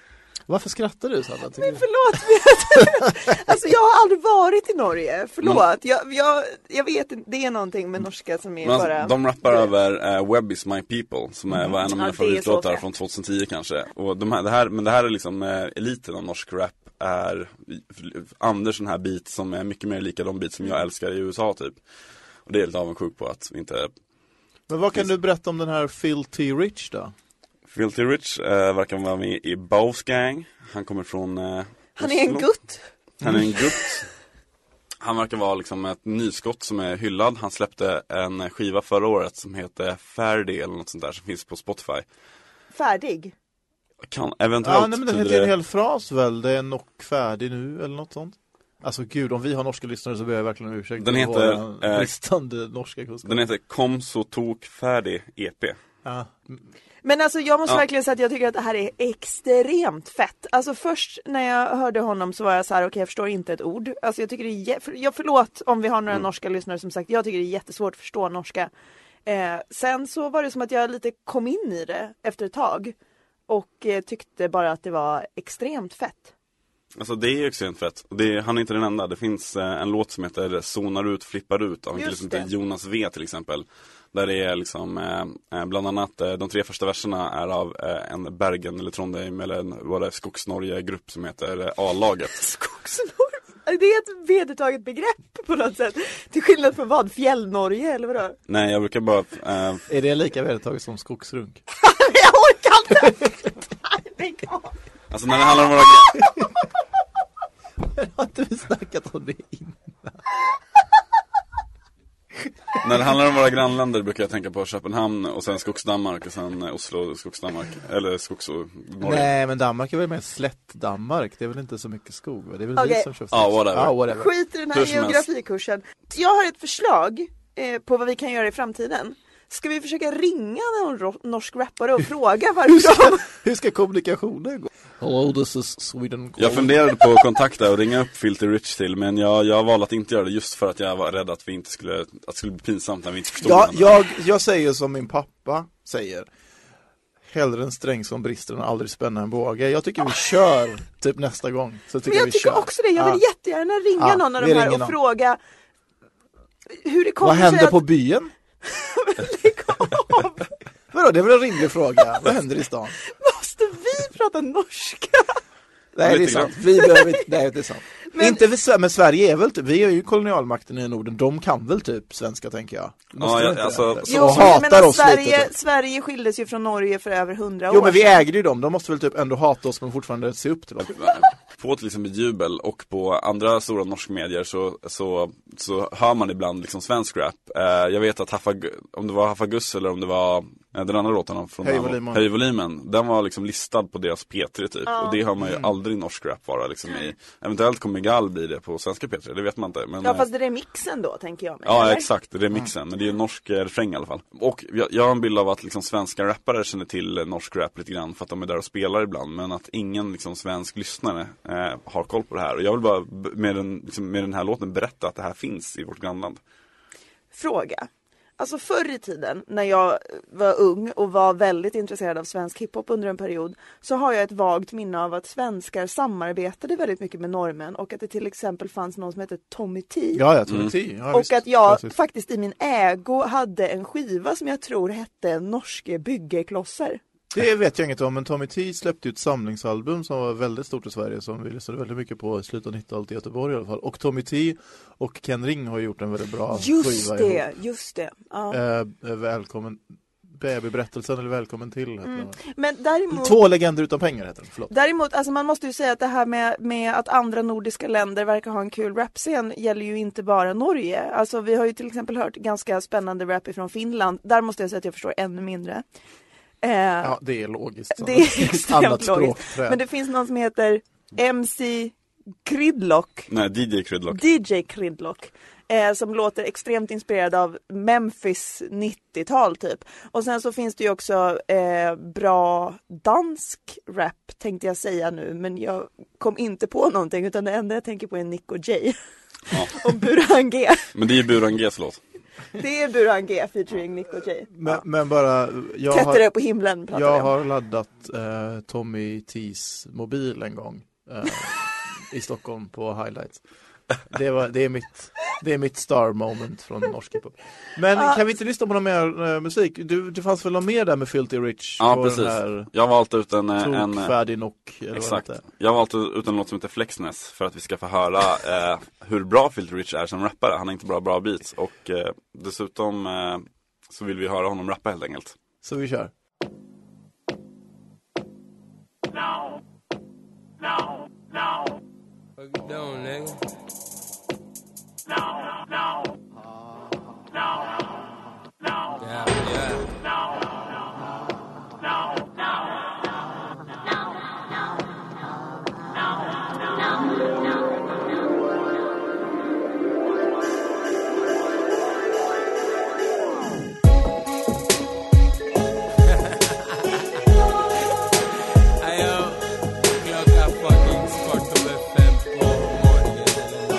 Varför skrattar du så? Men förlåt, men alltså jag har aldrig varit i Norge, förlåt. Jag, jag, jag vet inte, det är någonting med norska som är Men bara... de rappar över uh, Web is my people, som är, var en av mina Ja, det är favoritlåtar så från tjugohundratio kanske. Och de här, det här, men det här är liksom uh, eliten av norsk rap är Anders den här bit som är mycket mer lika de bit som jag älskar i U S A typ. Och det är lite avundsjuk på att vi inte... Men vad kan du berätta om den här Filthy Rich då? Filthy Rich uh, verkar vara med i Bows Gang. Han kommer från uh, Han är en gutt. Han är en gutt. Han verkar vara liksom ett nyskott som är hyllad. Han släppte en skiva förra året som heter Färdig eller något sånt där som finns på Spotify. Färdig? Kan eventuellt... Ja, nej, men det heter en hel fras väl. Det är nog färdig nu eller något sånt. Alltså gud, om vi har norska lyssnare så ber jag verkligen ursäkt. Den heter... Eh, bristande norska kunskap. Den heter Kom så tok färdig E P. Ja. Men alltså jag måste Ja. verkligen säga att jag tycker att det här är extremt fett. Alltså först när jag hörde honom så var jag så här: okej, okay, jag förstår inte ett ord. Alltså jag tycker det är jä- för, jag förlåt om vi har några mm. norska lyssnare som sagt, jag tycker det är jättesvårt att förstå norska. Eh, sen så var det som att jag lite kom in i det efter ett tag och eh, tyckte bara att det var extremt fett. Alltså det är ju extremt fett. Och det är, han är inte den enda. Det finns eh, en låt som heter Zonar ut, flippar ut av en kille som heter Jonas V till exempel. Där det är liksom eh, bland annat eh, de tre första verserna är av eh, en Bergen eller Trondheim eller en vad det är, Skogsnorge-grupp som heter eh, A-laget. Skogsnorge? Det är ett vedertaget begrepp på något sätt. Till skillnad från vad? Fjällnorge eller vadå? Nej, jag brukar bara... Eh... Är det lika vedertaget som skogsrunk? Jag orkar inte! Lägg av! Alltså när det handlar om våra... Har inte vi snackat om det innan? När det handlar om våra grannländer brukar jag tänka på Köpenhamn och sen Skogsdanmark och sen Oslo, Skogsdanmark. Eller Skogs och Norge. Nej, men Danmark är väl mer slätt Danmark. Det är väl inte så mycket skog, va? Det är väl okay. vi som kör Ja, ah, whatever. Ah, whatever. Skit i den här geografikursen. Jag har ett förslag eh, på vad vi kan göra i framtiden. Ska vi försöka ringa någon ro- norsk rappare och fråga varför hur, ska, de... hur ska kommunikationen gå? Hello, this is Sweden. Jag funderade på att kontakta och ringa upp Filthy Rich till, men jag, jag valde att inte göra det just för att jag var rädd att vi inte skulle, att det skulle bli pinsamt när vi inte förstod ja, varandra. jag, jag säger som min pappa säger. Hellre en sträng som brister än aldrig spänna en båge. Jag tycker vi kör typ nästa gång. Så tycker Men jag vi tycker kör. också det. Jag vill ja. jättegärna ringa ja, någon av de här och någon. fråga hur det kommer Vad händer sig att... på byen? Lägg av! Vadå, det är väl en rimlig fråga. Vad händer i stan? Måste vi prata norska? Nej, det är sant. Vi behöver inte, nej, det är sant. Men, inte för, men Sverige är väl typ, vi är ju kolonialmakten i Norden. De kan väl typ svenska, tänker jag. Ja, jag, alltså, det? jo, och men hatar menar, oss Sverige, lite. Typ. Sverige skildes ju från Norge för över hundra år. Jo, men vi äger ju dem. De måste väl typ ändå hata oss men fortfarande se upp till dem. På till exempel Jubel och på andra stora norska medier så, så, så hör man ibland liksom svensk rap. Eh, jag vet att Haffa, om det var Haffagus eller om det var eh, den andra låten från Höjvolymen. Höjvolymen, den var liksom listad på deras P tre typ. Ja. Och det hör man ju Mm. aldrig norsk rap vara liksom i. Eventuellt kommer Gall bli det på svenska P tre, det vet man inte. Men, Ja, fast det är mixen då, tänker jag. Med, ja, eller? exakt, det är mixen. Men det är ju en norsk eh, refräng i alla fall. Och jag, jag har en bild av att liksom svenska rappare känner till eh, norsk rap lite grann för att de är där och spelar ibland. Men att ingen liksom svensk lyssnare eh, har koll på det här. Och jag vill bara b- med den, liksom, med den här låten berätta att det här finns i vårt grannland. Fråga. Alltså förr i tiden när jag var ung och var väldigt intresserad av svensk hiphop under en period, så har jag ett vagt minne av att svenskar samarbetade väldigt mycket med norrmän och att det till exempel fanns någon som hette Tommy T. Ja, jag tror det. Ja, och visst. att jag Precis. faktiskt i min ägo hade en skiva som jag tror hette Norske byggeklossar. Det vet jag inget om, men Tommy T släppte ut ett samlingsalbum som var väldigt stort i Sverige, som vi lyssnade väldigt mycket på i slutet av nittiotalet i Göteborg i alla fall. Och Tommy T och Ken Ring har gjort en väldigt bra just skiva det, ihop. just det. Ja. Eh, välkommen Babyberättelsen eller Välkommen till heter Mm. den. Men däremot, Två legender utan pengar heter den, förlåt. däremot, alltså man måste ju säga att det här med, med att andra nordiska länder verkar ha en kul rapscen gäller ju inte bara Norge. Alltså vi har ju till exempel hört ganska spännande rap från Finland. Där måste jag säga att jag förstår ännu mindre. Eh, Ja, det är logiskt. det är extremt Annat logiskt. språkträd. Men det finns någon som heter M C Kridlock. Nej, D J Krydlock. D J Kridlock. Eh, som låter extremt inspirerad av Memphis nittiotal typ. Och sen så finns det ju också eh, bra dansk rap tänkte jag säga nu. Men jag kom inte på någonting, utan det enda jag tänker på är Nick och Jay. Ja. Och Burhan G. Men det är ju Buran G's låt. Det är Buran G featuring Nick och Jay. Men, Ja. men bara jag Klättrare har, på himlen pratar jag vi om. har laddat eh, Tommy T's mobil en gång eh, i Stockholm på Highlights. Det, var, det, är mitt, det är mitt star moment från norsk hiphop. Men Ah. kan vi inte lyssna på någon mer eh, musik? Du, det fanns väl någon mer där med Filthy Rich? Ja, på precis. Den här Jag har valt ut en, en, en Tokfärdig Nock, eller exakt. vad det heter. Jag har valt ut en låt som heter Flexness för att vi ska få höra eh, hur bra Filthy Rich är som rappare. Han har inte bra bra beats och eh, dessutom eh, så vill vi höra honom rappa helt enkelt. Så vi kör. What you doing, nigga? Yeah, yeah. Ayo, klockan fucking kvart över fem på morgonen eller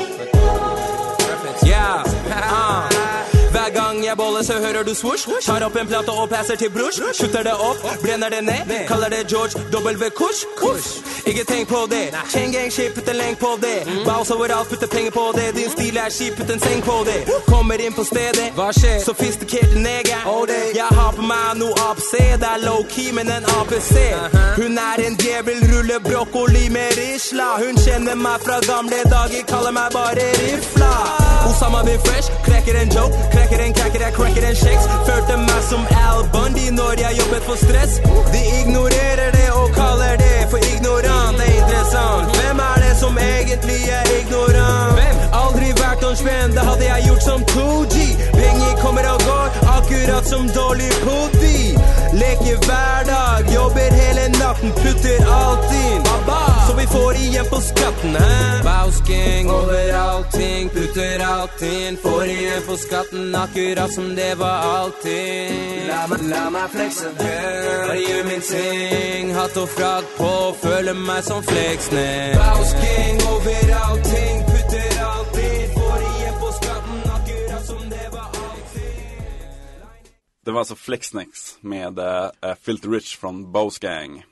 natten. Yeah, uh. Hver gang jeg boller så hører du swoosh. Tar opp en plate og passer til brors. Skjutter det opp, brenner det ned. Kaller det George W. Kush. Kush. Ikke tenk på det. Chain gang shit, putt en lenk på det. Bounce overalt, putte penger på det. Din stil er skip, putt en seng på det. Kommer inn på stedet. Hva skjer? Sofistikerte neger. Jeg har på meg noe A P C. Det er low key, men en A P C. Hun er en djevel, ruller brokkoli med risla. Hun kjenner meg fra gamle dager, kaller meg bare rifla. Osama bin fresh, krekker en joke. Krekker en kakker, jeg krekker en kjeks. Følte meg som Al Bundy når jeg jobbet for stress. De ignorerer det og kaller det for ignorant. Det er interessant. Hvem er det som egentlig er ignorant? Hvem? Aldri vært noen spenn, det hadde jeg gjort som to G. Penger kommer og går, akkurat som dårlig podi. Leker hver dag, jobber hele natten, putter alt inn. Så vi får igjen på skatten, hæ? Bausking over allting, putter alt inn. Får igjen på skatten, akkurat som det var alltid. La meg, la meg flekse, bare gjør min ting. Hatt og frakk på, føler meg som Flexness. Bausking over allting, putter alt inn. Får igjen på skatten, akkurat som det var alltid. Det var alltså Flexness med uh, Filthy Rich från Bausgang.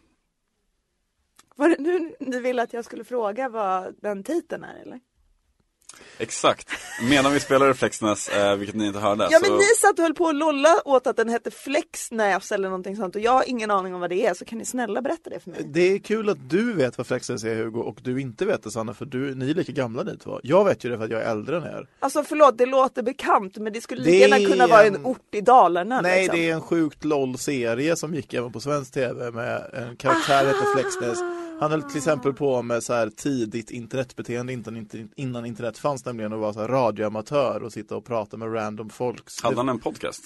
Var det nu ni ville att jag skulle fråga vad den titeln är, eller? Exakt. Medan vi spelade Flexness, eh, vilket ni inte hörde. Ja, så... men ni satt och höll på att lolla åt att den hette Flexnäs eller någonting sånt. Och jag har ingen aning om vad det är, så kan ni snälla berätta det för mig. Det är kul att du vet vad Flexnäs är, Hugo, och du inte vet det, Sanna, för du, ni är lika gamla ni två. Jag vet ju det för att jag är äldre än er. Alltså förlåt, det låter bekant, men det skulle Det lika gärna är kunna vara en en- ort i Dalarna. Nej, liksom. det är en sjukt LOL-serie som gick även på svensk tv med en karaktär heter Flexnäs. Han höll till exempel på med så här tidigt internetbeteende innan, innan internet fanns, nämligen att vara så här radioamatör och sitta och prata med random folk. Hade han en podcast?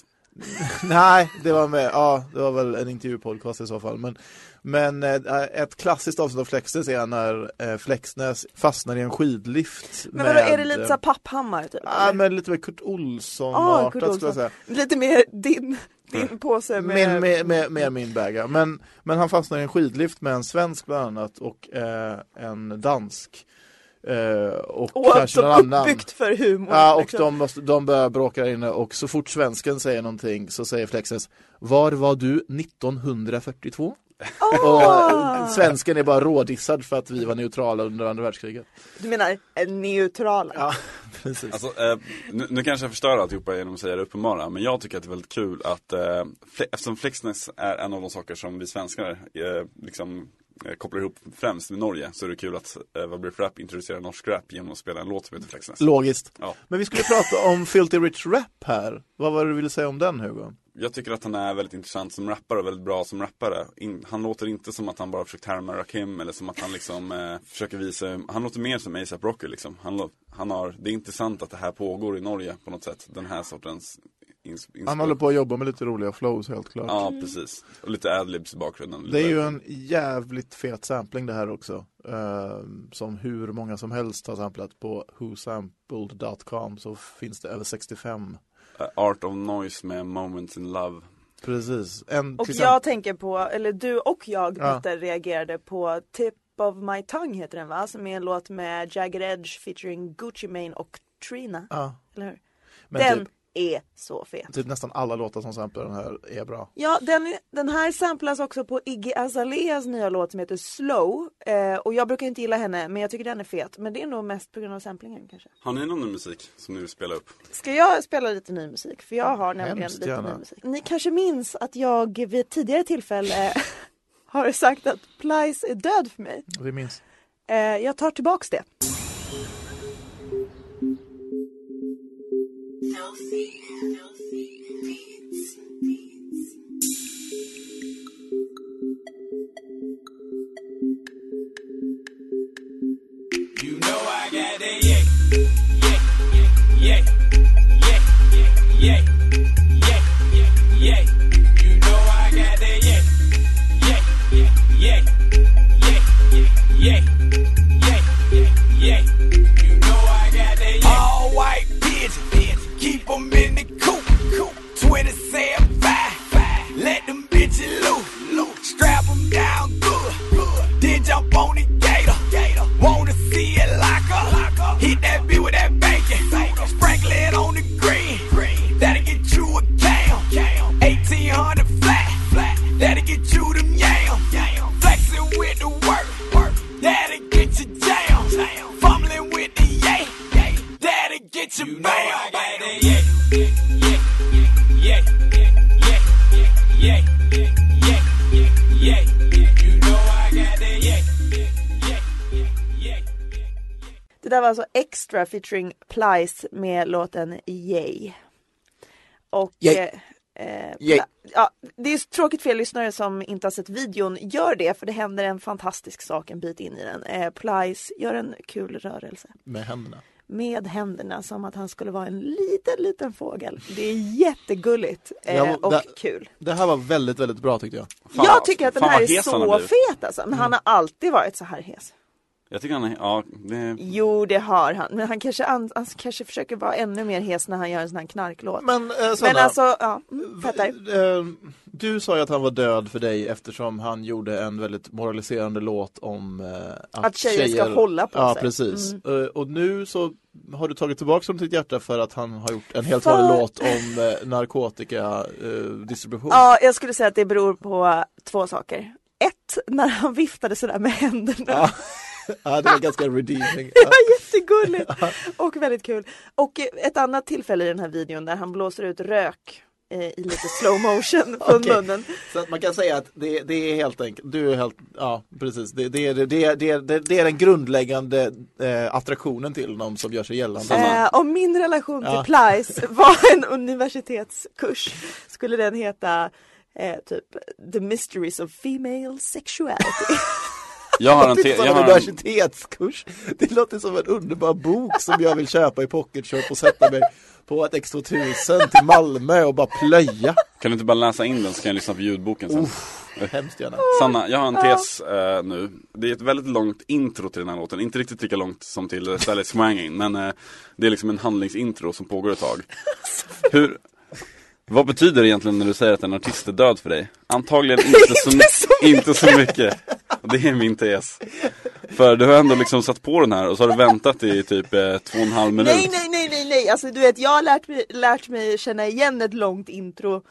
Nej, det var med, ja, det var väl en intervjupodcast i så fall. Men, men eh, ett klassiskt avsnitt av Flexnäs är när eh, Flexnäs fastnar i en skidlift. Men vadå, är det lite så här Papphammar typ? Ja, eller? men lite mer Kurt Olsson Ah, artat, Kurt skulle jag Olsson. säga. Lite mer din, din påse med... Med, med, med, med min bag, ja. men, men han fastnar i en skidlift med en svensk bland annat och eh, en dansk. Eh, och Och kanske som någon annan. uppbyggt för humor. Ja, och liksom. de, måste, de börjar bråka där inne, och så fort svensken säger någonting så säger Flexnäs: var var du nittonhundrafyrtiotvå? Oh! Och svensken är bara rådissad för att vi var neutrala under andra världskriget. Du menar en neutrala? Ja, precis. Alltså, eh, nu, nu kanske jag förstör alltihopa genom att säga det uppenbara, men jag tycker att det är väldigt kul att, eh, fle- eftersom Flexness är en av de saker som vi svenskar eh, liksom eh, kopplar ihop främst med Norge, så är det kul att eh, Vad blir för rap introducerar norsk rap genom att spela en låt som heter Flexness. Logiskt. Ja. Men vi skulle prata om Filthy Rich Rap här. Vad var det du ville säga om den, Hugo? Jag tycker att han är väldigt intressant som rappare och väldigt bra som rappare. In, han låter inte som att han bara försökt härma Rakim eller som att han liksom eh, försöker visa. Han låter mer som A$AP Rocky liksom. Han, lå- han har, det är intressant att det här pågår i Norge på något sätt. Den här sortens ins, ins- Han håller på att jobba med lite roliga flows, helt klart. Ja, precis. Och lite adlibs i bakgrunden. Det är ju en jävligt fet sampling det här också. Uh, som hur många som helst har samplat på who sampled dot com, så finns det över sextiofem. Uh, Art of Noise med Moments in Love. Precis. En, Och till jag exempel- tänker på, eller du och jag Ja. Peter, reagerade på Tip of My Tongue heter den, va? Som är en låt med Jagged Edge featuring Gucci Mane och Trina. Ja. Eller hur? Men Den typ, är så fet. Typ nästan alla låtar som samplar den här är bra. Ja, den, den här samplas också på Iggy Azaleas nya låt som heter Slow. Eh, och jag brukar inte gilla henne, men jag tycker den är fet. Men det är nog mest på grund av samplingen kanske. Har ni någon ny musik som ni vill spela upp? Ska jag spela lite ny musik? För jag har nämligen Hemskt lite gärna. ny musik. Ni kanske minns att jag vid ett tidigare tillfälle har sagt att Plies är död för mig. Vi minns. Eh, jag tar tillbaks det. You know I got that yeah, yeah, yeah, yeah, yeah, yeah, yeah, yeah. You know I got that yeah, yeah, yeah, yeah, yeah, yeah, yeah, yeah. You know I got that yeah. All white pigeon, keep 'em in the coop, twenty-seven five, let them bitches loose, strap 'em down good, then jump on the gator. Wanna see it like a hit that bitch with that bacon, sprinkle it on the green, that'll get you a cam, eighteen hundred flat, that'll get you them yam, flexing with the work, that'll get you jam, fumbling with the yay, that'll get you bam. I got that yeah, yeah, yeah, yeah, yeah, yeah, yeah, yeah. You know I got that yeah. Det där var alltså Extra featuring Plies med låten Yay. Och Yay. Eh, Yay. ja, det är tråkigt för er lyssnare som inte har sett videon. Gör det, för det händer en fantastisk sak en bit in i den. Eh, Plies gör en kul rörelse. Med händerna. Med händerna, som att han skulle vara en liten, liten fågel. Det är jättegulligt eh, Ja, och det- kul. Det här var väldigt, väldigt bra tyckte jag. Fan, jag tycker att den fan här vad är hes han har så blivit. fet alltså. Men han har alltid varit så här hes. Jag tycker han är, ja, det... Jo, det har han. Men han kanske, han, han kanske försöker vara ännu mer hes när han gör en sån här knarklåt. Men, eh, Sanna, Men alltså, ja, mm, Petter. eh, du sa ju att han var död för dig eftersom han gjorde en väldigt moraliserande låt om eh, att, Att tjejer ska hålla på ja, sig. precis. Mm. Eh, och nu så har du tagit tillbaka från ditt hjärta för att han har gjort en helt För- vanlig låt om eh, narkotikadistribution. Ja, jag skulle säga att det beror på två saker. Ett, när han viftade sådär med händerna. Ja. Ja, det var ganska redeeming. Det var jättegulligt och väldigt kul. Och ett annat tillfälle i den här videon där han blåser ut rök eh, i lite slow motion från Okej. munnen. Så att man kan säga att det, det är helt enkelt, du är helt, ja precis, det, det, är, det, är, det, är, det är den grundläggande eh, attraktionen till dem som gör sig gällande. Eh, om min relation Ja. till Plies var en universitetskurs skulle den heta eh, typ The Mysteries of Female Sexuality. Jag har en, Det te- är som jag en har en, universitetskurs. Det låter som en underbar bok som jag vill köpa i Pocket Shop och sätta mig på ett X tvåtusen till Malmö och bara plöja. kan du inte bara läsa in den så kan jag lyssna på ljudboken sen? Hemskt gärna. Sanna, jag har en tes eh, nu. Det är ett väldigt långt intro till den här låten. Inte riktigt lika långt som till Stylish Swanging, men eh, det är liksom en handlingsintro som pågår ett tag. Hur, vad betyder det egentligen när du säger att en artist är död för dig? Antagligen inte så, my- inte så mycket. Och det är min tes. För du har ändå liksom satt på den här och så har du väntat i typ eh, två och en halv minut. nej, nej, nej, nej, nej. Alltså du vet, jag har lärt mig, lärt mig känna igen ett långt intro.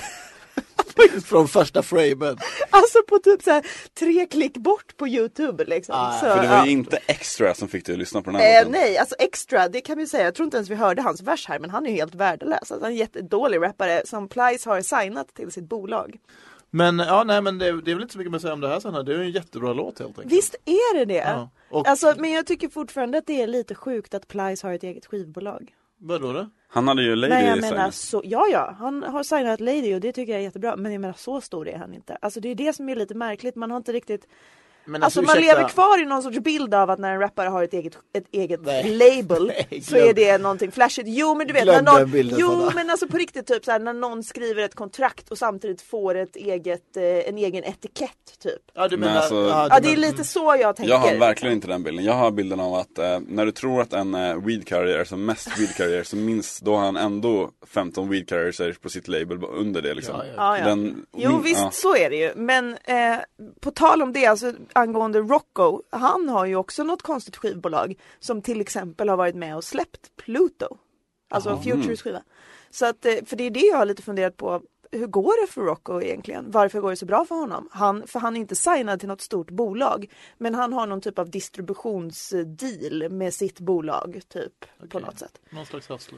Från första framen. Alltså på typ så här tre klick bort på YouTube liksom. Ah, så, För det var ja. ju inte Extra som fick dig att lyssna på den här Eh, låten. nej, alltså Extra, det kan vi säga. Jag tror inte ens vi hörde hans vers här, men han är ju helt värdelös. Alltså, han är en jättedålig rappare som Plies har signat till sitt bolag. Men ja, nej men det, det är väl inte så mycket med att säga om det här sen. Det är ju en jättebra låt helt enkelt. Visst är det det? Ja. Och Alltså, men jag tycker fortfarande att det är lite sjukt att Plies har ett eget skivbolag. vadå det? Han hade ju Lady Men jag i menar signet. så, ja ja, han har signat Lady och det tycker jag är jättebra. Men jag menar, så stor är han inte. Alltså det är det som är lite märkligt, man har inte riktigt... Men Alltså, man ursäkta. lever kvar i någon sorts bild av att när en rappare har ett eget, ett eget Nej. label Nej, så glöm. är det någonting flashigt. Jo men du vet, Glöm när någon, den bilden, jo Sanna. men alltså på riktigt typ såhär, när någon skriver ett kontrakt och samtidigt får ett eget, eh, en egen etikett typ. Ja, du Men menar, alltså- ja, du Ja det är menar- lite så jag tänker. Jag har verkligen inte den bilden. Jag har bilden av att eh, när du tror att en eh, weed carrier är som mest weed carrier, så minst då har han ändå femton weed carriers på sitt label under det liksom. Ja, ja. Ja, ja. Den, Jo min- visst, ja. så är det ju. Men eh, på tal om det, alltså angående Rocco, han har ju också något konstigt skivbolag som till exempel har varit med och släppt Pluto. Alltså Aha. Futures skiva. Så att, för det är det jag har lite funderat på. Hur går det för Rocco egentligen? Varför går det så bra för honom? Han, för han är inte signad till något stort bolag. Men han har någon typ av distributionsdeal med sitt bolag typ okay. på något sätt. Någon slags hustler.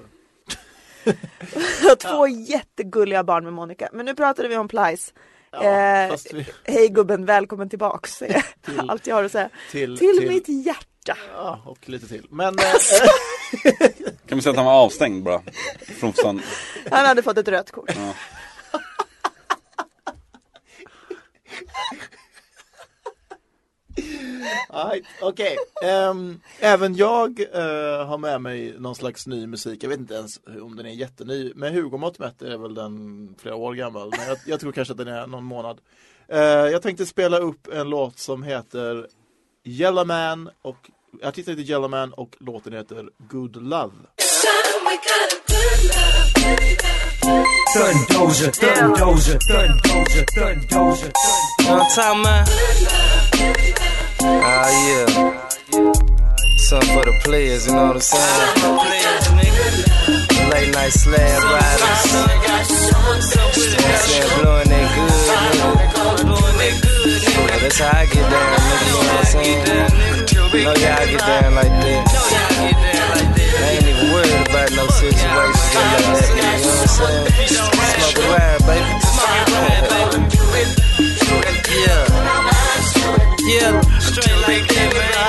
Två jättegulliga barn med Monica. Men nu pratade vi om Plies. Ja, eh, vi... Hej gubben, välkommen tillbaks. till, Allt jag har att säga. Till, till, till mitt hjärta. Ja, och lite till. Men kan vi säga att han var avstängd bara från stan. Han hade fått ett rött kort. Ja. Right, okej. Okay. Um, även jag uh, har med mig någon slags ny musik. Jag vet inte ens om den är jätteny. Men Hugo-mått mätt är väl den flera år gammal. Men jag, jag tror kanske att den är någon månad. Uh, jag tänkte spela upp en låt som heter Yellowman. Och artisten heter Yellowman och låten heter Good Love. Thun Doja, Thun Doja, Thun Doja, Thun Doja. You know what I'm talking about? Ah, yeah. Something for the players, you know what I'm saying? Late night slab riders. You know what I'm saying? Blowing that good, nigga. Yeah, that's how I get down, nigga, you know what I'm saying? Know y'all get down like that. I ain't even worried about no situations like that, you know what I'm saying? Smoke a ride, baby. Yeah. Yeah, straight like that,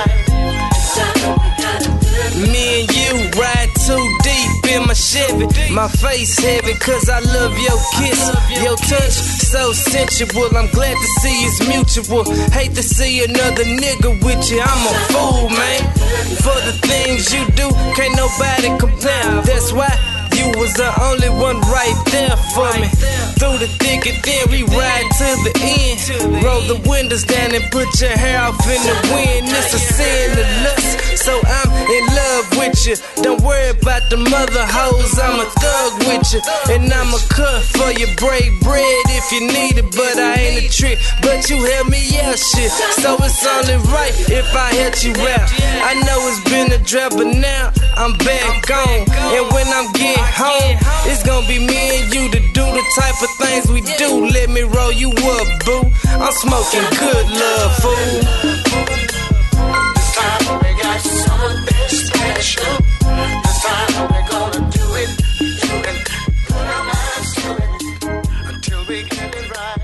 man. Me and you ride too deep in my Chevy. My face heavy cause I love your kiss. Your touch so sensual. I'm glad to see it's mutual. Hate to see another nigga with you. I'm a fool, man. For the things you do, can't nobody compare. That's why you was the only one right there for me. Through the thick and thin, we ride to the end. Roll the windows down and put your hair off in the wind. It's a sin to lust, so I'm in love with you. Don't worry about the mother hoes, I'm a thug with you. And I'm a cut for your break bread if you need it. But I ain't a trick, but you help me out shit. So it's only right if I help you out. I know it's been a drought, but now I'm back on. And when I'm getting home, it's gonna be me and you to do the type of things we do. Let me roll you up, boo. I'm smoking good love, fool. This time we got something special. This time we're gonna do it, do it. Put our minds to it until we get it right.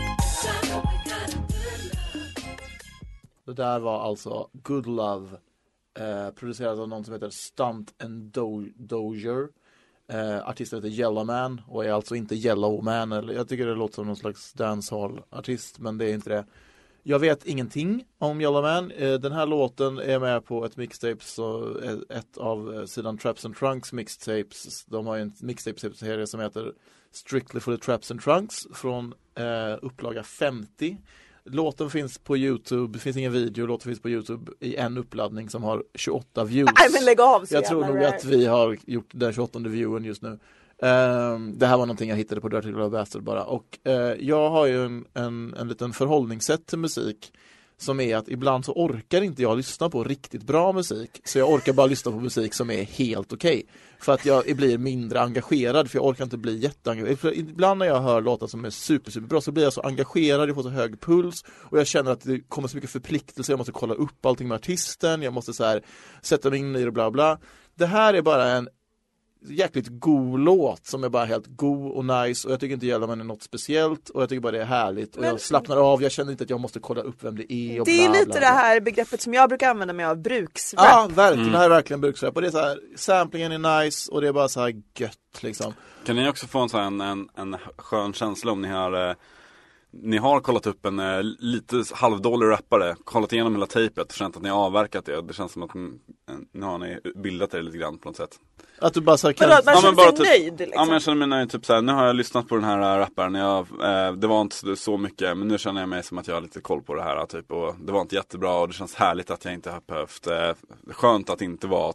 Det där var alltså Good Love, eh, producerad av någon som heter Stunt and Do- Dozier. Eh, artisten heter Yellowman och är alltså inte Yellowman. Eller, jag tycker det låter som någon slags dancehall-artist, men det är inte det. Jag vet ingenting om Yellowman. Eh, den här låten är med på ett mixtape, så ett av eh, sidan Traps and Trunks mixtapes. De har ju en mixtape-serie som heter Strictly for the Traps and Trunks från eh, upplaga femtio. Låten finns på YouTube, det finns ingen video, låten finns på YouTube i en uppladdning som har tjugoåtta views. Nej, men lägg av, så jag tror nog rare. att vi har gjort den tjugoåttonde viewen just nu. Um, det här var någonting jag hittade på Dirty Little Bastard bara. Och uh, jag har ju en, en, en liten förhållningssätt till musik som är att ibland så orkar inte jag lyssna på riktigt bra musik. Så jag orkar bara lyssna på musik som är helt okej. Okay. För att jag blir mindre engagerad, för jag orkar inte bli jätteengagerad. För ibland när jag hör låtar som är super, super bra så blir jag så engagerad, jag får så hög puls. Och jag känner att det kommer så mycket förpliktelse, jag måste kolla upp allting med artisten. Jag måste så här sätta mig in i det, bla bla. Det här är bara en jäkligt god låt som är bara helt god och nice, och jag tycker inte Yellowman är något speciellt, och jag tycker bara det är härligt och men, jag slappnar av, jag känner inte att jag måste kolla upp vem det är och det är bla, lite bla, bla. Det här begreppet som jag brukar använda mig av, bruksrap. Ja, verkligen, mm. Det här är verkligen bruksrap, och det är så här, samplingen är nice och det är bara så här gött liksom. Kan ni också få en, så här, en, en, en skön känsla om ni har eh, ni har kollat upp en eh, lite halvdålig rappare, kollat igenom hela tejpet och känt att ni har avverkat det, det känns som att mm, nu har ni bildat det lite grann på något sätt. Att du bara så här kan... Vadå, att man ja, känner bara sig typ, nöjd liksom. Ja, men jag känner mig nöjd, typ så här, nu har jag lyssnat på den här rapparen, jag, eh, det var inte så mycket, men nu känner jag mig som att jag har lite koll på det här typ, och det var inte jättebra och det känns härligt att jag inte har behövt, eh, skönt att inte vara typ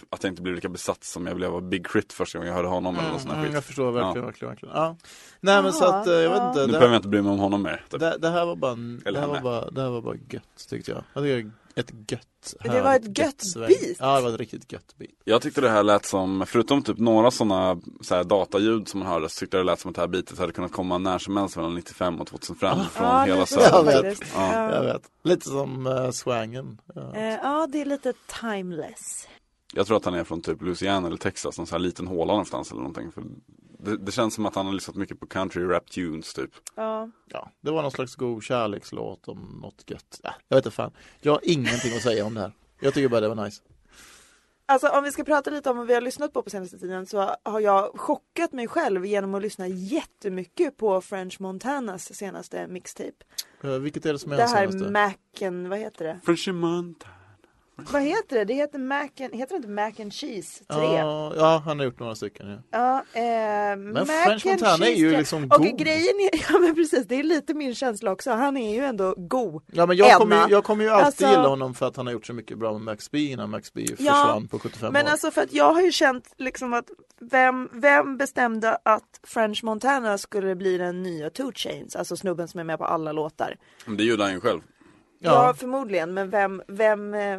att jag inte blev lika besatt som jag blev av Big Crit första gången jag hörde honom eller någon sån här Mm, skit. jag förstår verkligen, Ja. verkligen, verkligen. Ja. Nej men så att, eh, jag vet inte. Nu Det, behöver jag inte bry mig om honom mer. Typ. det, det här var bara, en- det Eller här var henne. bara, det här var bara gött tyckte jag. Jag tycker ett gött. Det var härligt ett gött sväng. beat. Ja, det var ett riktigt gött beat. Jag tyckte det här lät som, förutom typ några sådana så här dataljud som man hörde, så tyckte jag det lät som att det här beatet hade kunnat komma när som helst mellan nittiofem och tvåtusenofem från Ja, hela det tror södern. jag Jag faktiskt. vet. Ja. Jag vet. Lite som uh, swangen. Ja. Eh, ja, det är lite timeless. Jag tror att han är från typ Louisiana eller Texas, någon sån här liten håla någonstans eller någonting. För det, det känns som att han har lyssnat mycket på country rap tunes typ. Ja. Ja, det var någon slags god kärlekslåt om något gött. Ja, jag vet inte fan. Jag har ingenting att säga om det här. Jag tycker bara det var nice. Alltså om vi ska prata lite om vad vi har lyssnat på på senaste tiden, så har jag chockat mig själv genom att lyssna jättemycket på French Montanas senaste mixtape. Uh, vilket är det som är Det den här senaste? Mac'n, vad heter det? Frenchy Montana. Vad heter det? Det heter Mac'n, heter det inte Mac and Cheese tre? Ja, ja, han har gjort några stycken. Ja. Ja, eh, Men French Montana är ju liksom och god. grejen är, ja men precis, det är lite min känsla också. Han är ju ändå god. Ja, men jag kommer ju, Emma. jag kommer ju alltid Alltså- gilla honom för att han har gjort så mycket bra med Max B innan Max B försvann på sjuttiofem Men år. alltså för att jag har ju känt liksom att vem, vem bestämde att French Montana skulle bli den nya Two Chainz, alltså snubben som är med på alla låtar? Men det gjorde han ju själv. Ja, Ja. förmodligen, men vem, vem eh, eh,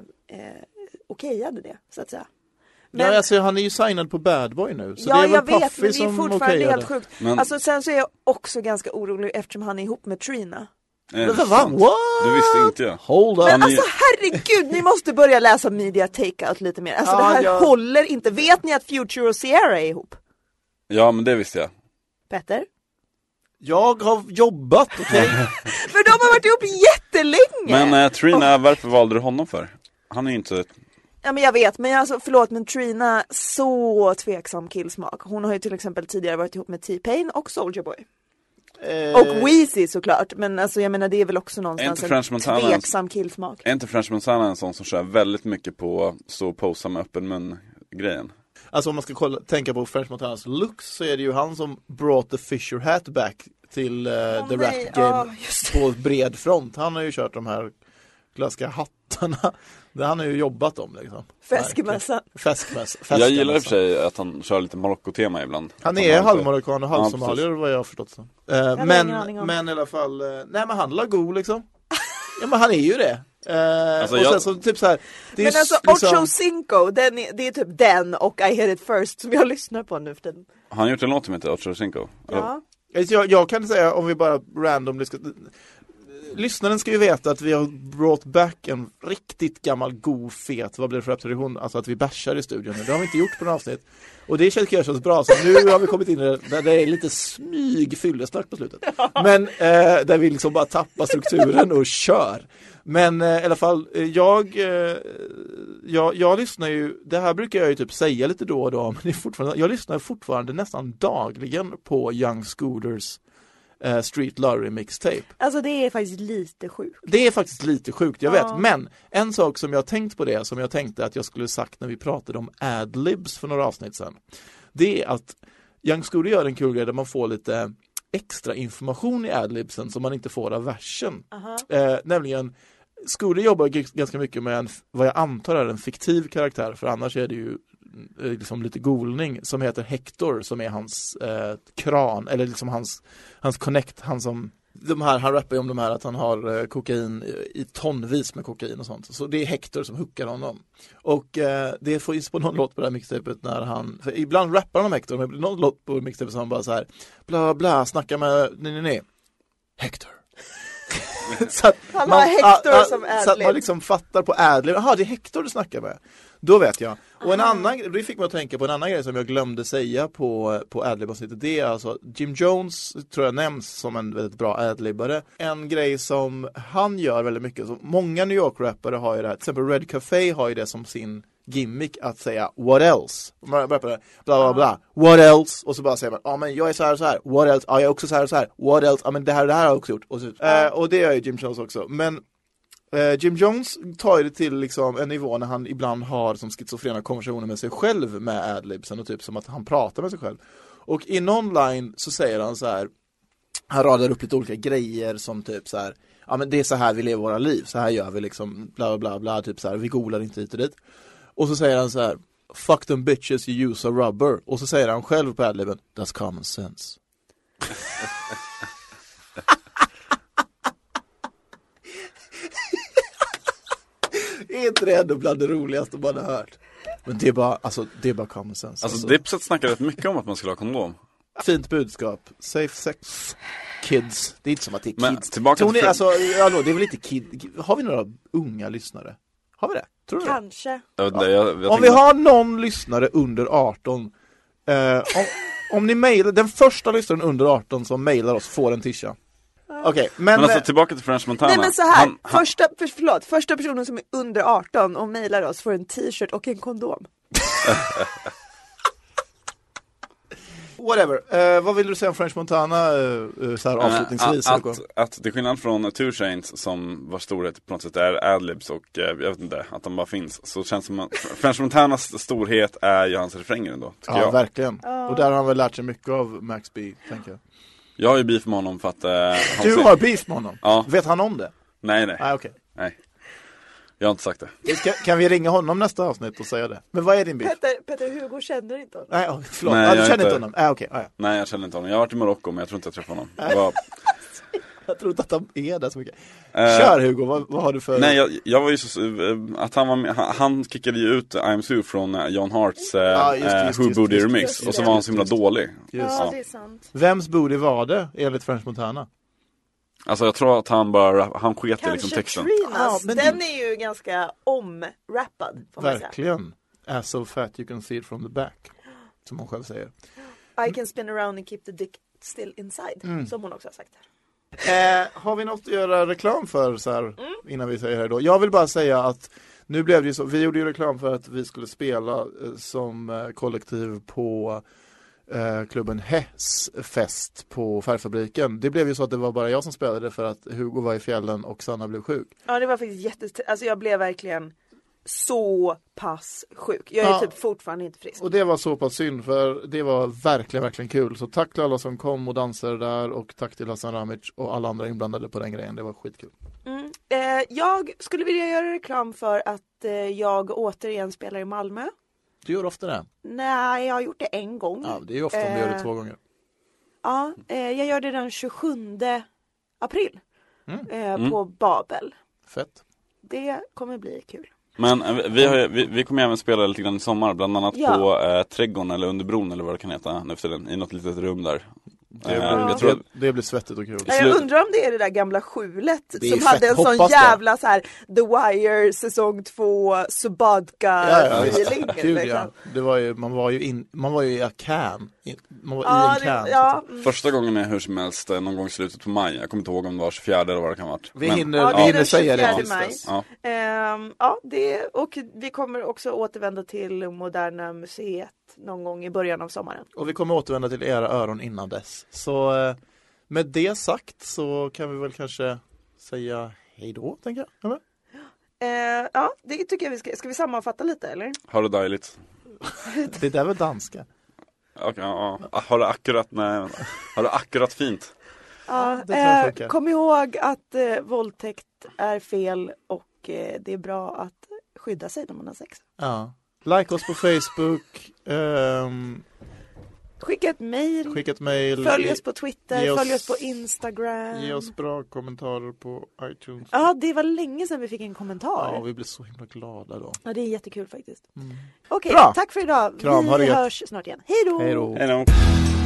okejade det, så att säga? Men, Ja, alltså, han är ju signad på Bad Boy nu. Så ja, det är väl jag vet, Puffy men det är som fortfarande okejade. helt sjukt. Men- Alltså sen så är jag också ganska orolig eftersom han är ihop med Trina. Eh, Men va? sant. What? Du visste inte jag. Hold up. Men Han är ju- alltså herregud, ni måste börja läsa media takeout lite mer. Alltså Ja, det här jag- håller inte. Vet ni att Future och Sierra är ihop? Ja, men det visste jag. Petter? Jag har jobbat, okej? För de har varit ihop jättelänge! Men eh, Trina, varför valde du honom för? Han är ju inte... Ja men jag vet, men alltså förlåt, men Trina, så tveksam killsmak. Hon har ju till exempel tidigare varit ihop med T-Pain och Soulja Boy. Eh, Och Weezy såklart, men alltså jag menar det är väl också Är någonstans inte French en Montana- tveksam killsmak. Är inte French Montana en sån som kör väldigt mycket på så posa med öppen mun-grejen? Alltså om man ska kolla, tänka på French Montanas looks så är det ju han som brought the Fisher hat back till uh, Åh, the nej, rap game ja, just det. på bred front. Han har ju kört de här klassiska hattarna. Det han har ju jobbat om liksom. Feskmässan. Feskmäss. Jag gillar i och för sig att han kör lite Marocko-tema ibland. Han Att är har lite- halvmarockan och Ja, halvsomalier vad jag har förstått som. Uh, har men, ingen aning om. men i alla fall, uh, nej men han är god liksom. Ja men han är ju det. Uh, Alltså, och jag- sen så typ så här. Det är Men ju alltså liksom- Ocho Cinco, den är, det är typ den och I Hit It First som jag lyssnar på nu för tiden. Har han gjort en låt som heter Ocho Cinco? Ja. Jag, jag kan säga, om vi bara randomly ska... Lyssnaren ska ju veta att vi har brought back en riktigt gammal, god, fet, vad blir det för rap-tradition? Alltså att vi bashar i studion. Det har vi inte gjort på något avsnitt. Och det känns kanske bra, så nu har vi kommit in i det där det är lite smyg fyllesnack på slutet. Men eh, där vi liksom bara tappar strukturen och kör. Men eh, i alla fall, eh, jag, eh, jag jag lyssnar ju, det här brukar jag ju typ säga lite då och då, men det är fortfarande, jag lyssnar fortfarande nästan dagligen på Young Scooters eh, Street Lorry mixtape. Alltså det är faktiskt lite sjukt. Det är faktiskt lite sjukt, jag Ja. vet. Men en sak som jag har tänkt på det, som jag tänkte att jag skulle sagt när vi pratade om adlibs för några avsnitt sedan. Det är att Young Scooter gör en kul grej där man får lite extra information i adlibsen som man inte får av versen. Eh, nämligen, Scooter jobbar g- ganska mycket med en, vad jag antar är en fiktiv karaktär, för annars är det ju eh, liksom lite golning, som heter Hector, som är hans eh, kran, eller liksom hans, hans connect, han som de här, han rappar ju om de här att han har eh, kokain i, i tonvis med kokain och sånt. Så det är Hector som hookar honom. Och eh, det får ju på någon låt på det här mixtapet när han, för ibland rappar han om Hector, men någon låt på mixtapet så han bara så här bla bla, snacka med, nej nej nej, Hector. Så att Han har Hector ah, ah, som så att adlib. man liksom fattar på adlib, jaha det är Hector du snackar med. Då vet jag. Och en annan, det fick mig att tänka på en annan grej som jag glömde säga på, på adlib-avsnittet. Det är alltså, Jim Jones tror jag nämns som en väldigt bra adlibbare. En grej som han gör väldigt mycket, så många New York-rappare har ju det här, till exempel Red Café har ju det som sin gimmick att säga what else. Man börjar på det, bla bla bla, what else, och så bara säger man, ja ah, men jag är så här och så här, what else, ja ah, jag är också så här och så här, what else, ja ah, men det här det här har jag också gjort. Och, så, eh, och det gör ju Jim Jones också. Men eh, Jim Jones tar ju det till liksom en nivå när han ibland har som schizofrena konversationer med sig själv med adlibsen och typ som att han pratar med sig själv. Och i någon line så säger han så här, han radar upp lite olika grejer som typ så här, ja men det är så här vi lever våra liv, så här gör vi liksom bla bla bla, typ så här, vi golar inte hit och dit. Och så säger han så här, fuck them bitches you use a rubber. Och så säger han själv på adliben, that's common sense. Är inte det ändå bland det roligaste man har hört? Men det är bara, alltså, det är bara common sense. Alltså, alltså. Dipset snackar rätt mycket om att man skulle ha kondom. Fint budskap. Safe sex. Kids. Det är inte som att det är Men kids. tillbaka Tony, till... alltså, hallå, det är väl inte kid... Har vi några unga lyssnare? Har vi det? Tror du Kanske. det? Jag vet inte, jag, jag Om tänkte... vi har någon lyssnare under arton, eh, om, om ni mejlar, den första lyssnaren under arton som mejlar oss får en tisha. Okej, okay, men... Men alltså tillbaka till French Montana. Nej men så här, han, han... Första, för, förlåt, första personen som är under arton och mejlar oss får en t-shirt och en kondom. Whatever. Eh, vad vill du säga om French Montana eh, så här avslutningsvis? Äh, att, att, att till skillnad från Two Chainz som var storhet på något sätt är adlibs och eh, jag vet inte, att de bara finns, så känns det som att French Montanas storhet är ju hans refränger ändå, tycker ja, jag. verkligen. Oh. Och där har han väl lärt sig mycket av Max B, tänker jag. Jag har ju beef med honom för att... Eh, du har beef med honom? Ja. Vet han om det? Nej, nej. Ah, okay. Nej. Jag har inte sagt det. Ska, kan vi ringa honom nästa avsnitt och säga det? Men vad är din beef? Peter, Peter Hugo känner inte honom. Nej, oh, förlåt. Nej, ah, du jag känner inte... inte honom? Ah, okay. ah, ja. Nej, jag känner inte honom. Jag har varit i Marocko, men jag tror inte jag träffar honom. Det var... Jag tror inte att han är där så mycket. Uh, Kör Hugo, vad, vad har du för... Nej, jag, jag var ju så... Att han var med, han, han kickade ju ut I'm Sue från John Harts uh, ah, just, just, uh, Who just, Booty just, Remix. just, just, och så var han så himla dålig. Just. Ja, det är sant. Vems booty var det, enligt French Montana? Alltså jag tror att han bara, han sket i liksom texten. Ah, men den det... är ju ganska omrappad, får man verkligen. Säga. Ass so fat you can see it from the back. Som hon själv säger. I can spin around and keep the dick still inside. Mm. Som hon också har sagt. Eh, har vi något att göra reklam för så här, mm. innan vi säger här då? Jag vill bara säga att nu blev det ju så, vi gjorde ju reklam för att vi skulle spela eh, som eh, kollektiv på eh, klubben Hess fest på Färgfabriken. Det blev ju så att det var bara jag som spelade för att Hugo var i fjällen och Sanna blev sjuk. Ja, det var faktiskt jätte... Alltså jag blev verkligen så pass sjuk. Jag är ja. typ fortfarande inte frisk. Och det var så pass synd, för det var verkligen, verkligen kul. Så tack till alla som kom och dansade där, och tack till Hassan Ramic och alla andra inblandade på den grejen. Det var skitkul. Mm. Eh, jag skulle vilja göra reklam för att eh, jag återigen spelar i Malmö. Du gör ofta det? Nej, jag har gjort det en gång. Ja, det är ju ofta om du gör det två gånger. Ja, eh, jag gör det den tjugosjunde april mm. Eh, mm. på Babel. Fett. Det kommer bli kul. Men vi, har, vi, vi kommer även spela lite grann i sommar, bland annat ja. på eh, Trädgården eller under bron eller vad det kan heta nu för den, i något litet rum där. Det blir, ja. jag tror att det blir svettigt och kul. Jag undrar om det är det där gamla skjulet som hade en sån jävla så här The Wire säsong två Subadka ja, ja, feeling. Gud, liksom. ja. Det var ju, man var ju in, man var ju i a can. Man var ja, i en can. Det, ja. Första gången är hur som helst någon gång i slutet på maj. Jag kommer inte ihåg om det var tjugofjärde eller vad det kan vara. Vi hinner, ja, vi hinner säga det. Maj. Ja. Um, ja, det och vi kommer också återvända till Moderna museet någon gång i början av sommaren. Och vi kommer återvända till era öron innan dess. Så med det sagt så kan vi väl kanske säga hej då, tänker jag. Eller? Uh, ja, det tycker jag vi ska. Ska vi sammanfatta lite, eller? Har det dejligt? Det där var danska. Okay, ja, ja. Har det akkurat, nej, har det akkurat fint? Ja, eh, kom ihåg att eh, våldtäkt är fel och eh, det är bra att skydda sig när man har sex. Ja. Like oss på Facebook. Um, skicka ett mejl. Skicka ett mejl. Följ oss på Twitter. oss, följ oss på Instagram. Ge oss bra kommentarer på iTunes. Ja, det var länge sedan vi fick en kommentar. Ja, vi blev så himla glada då. Ja, det är jättekul faktiskt. Mm. Okej, okay, tack för idag. Kram, vi hörs snart igen. Hej då! Hej då!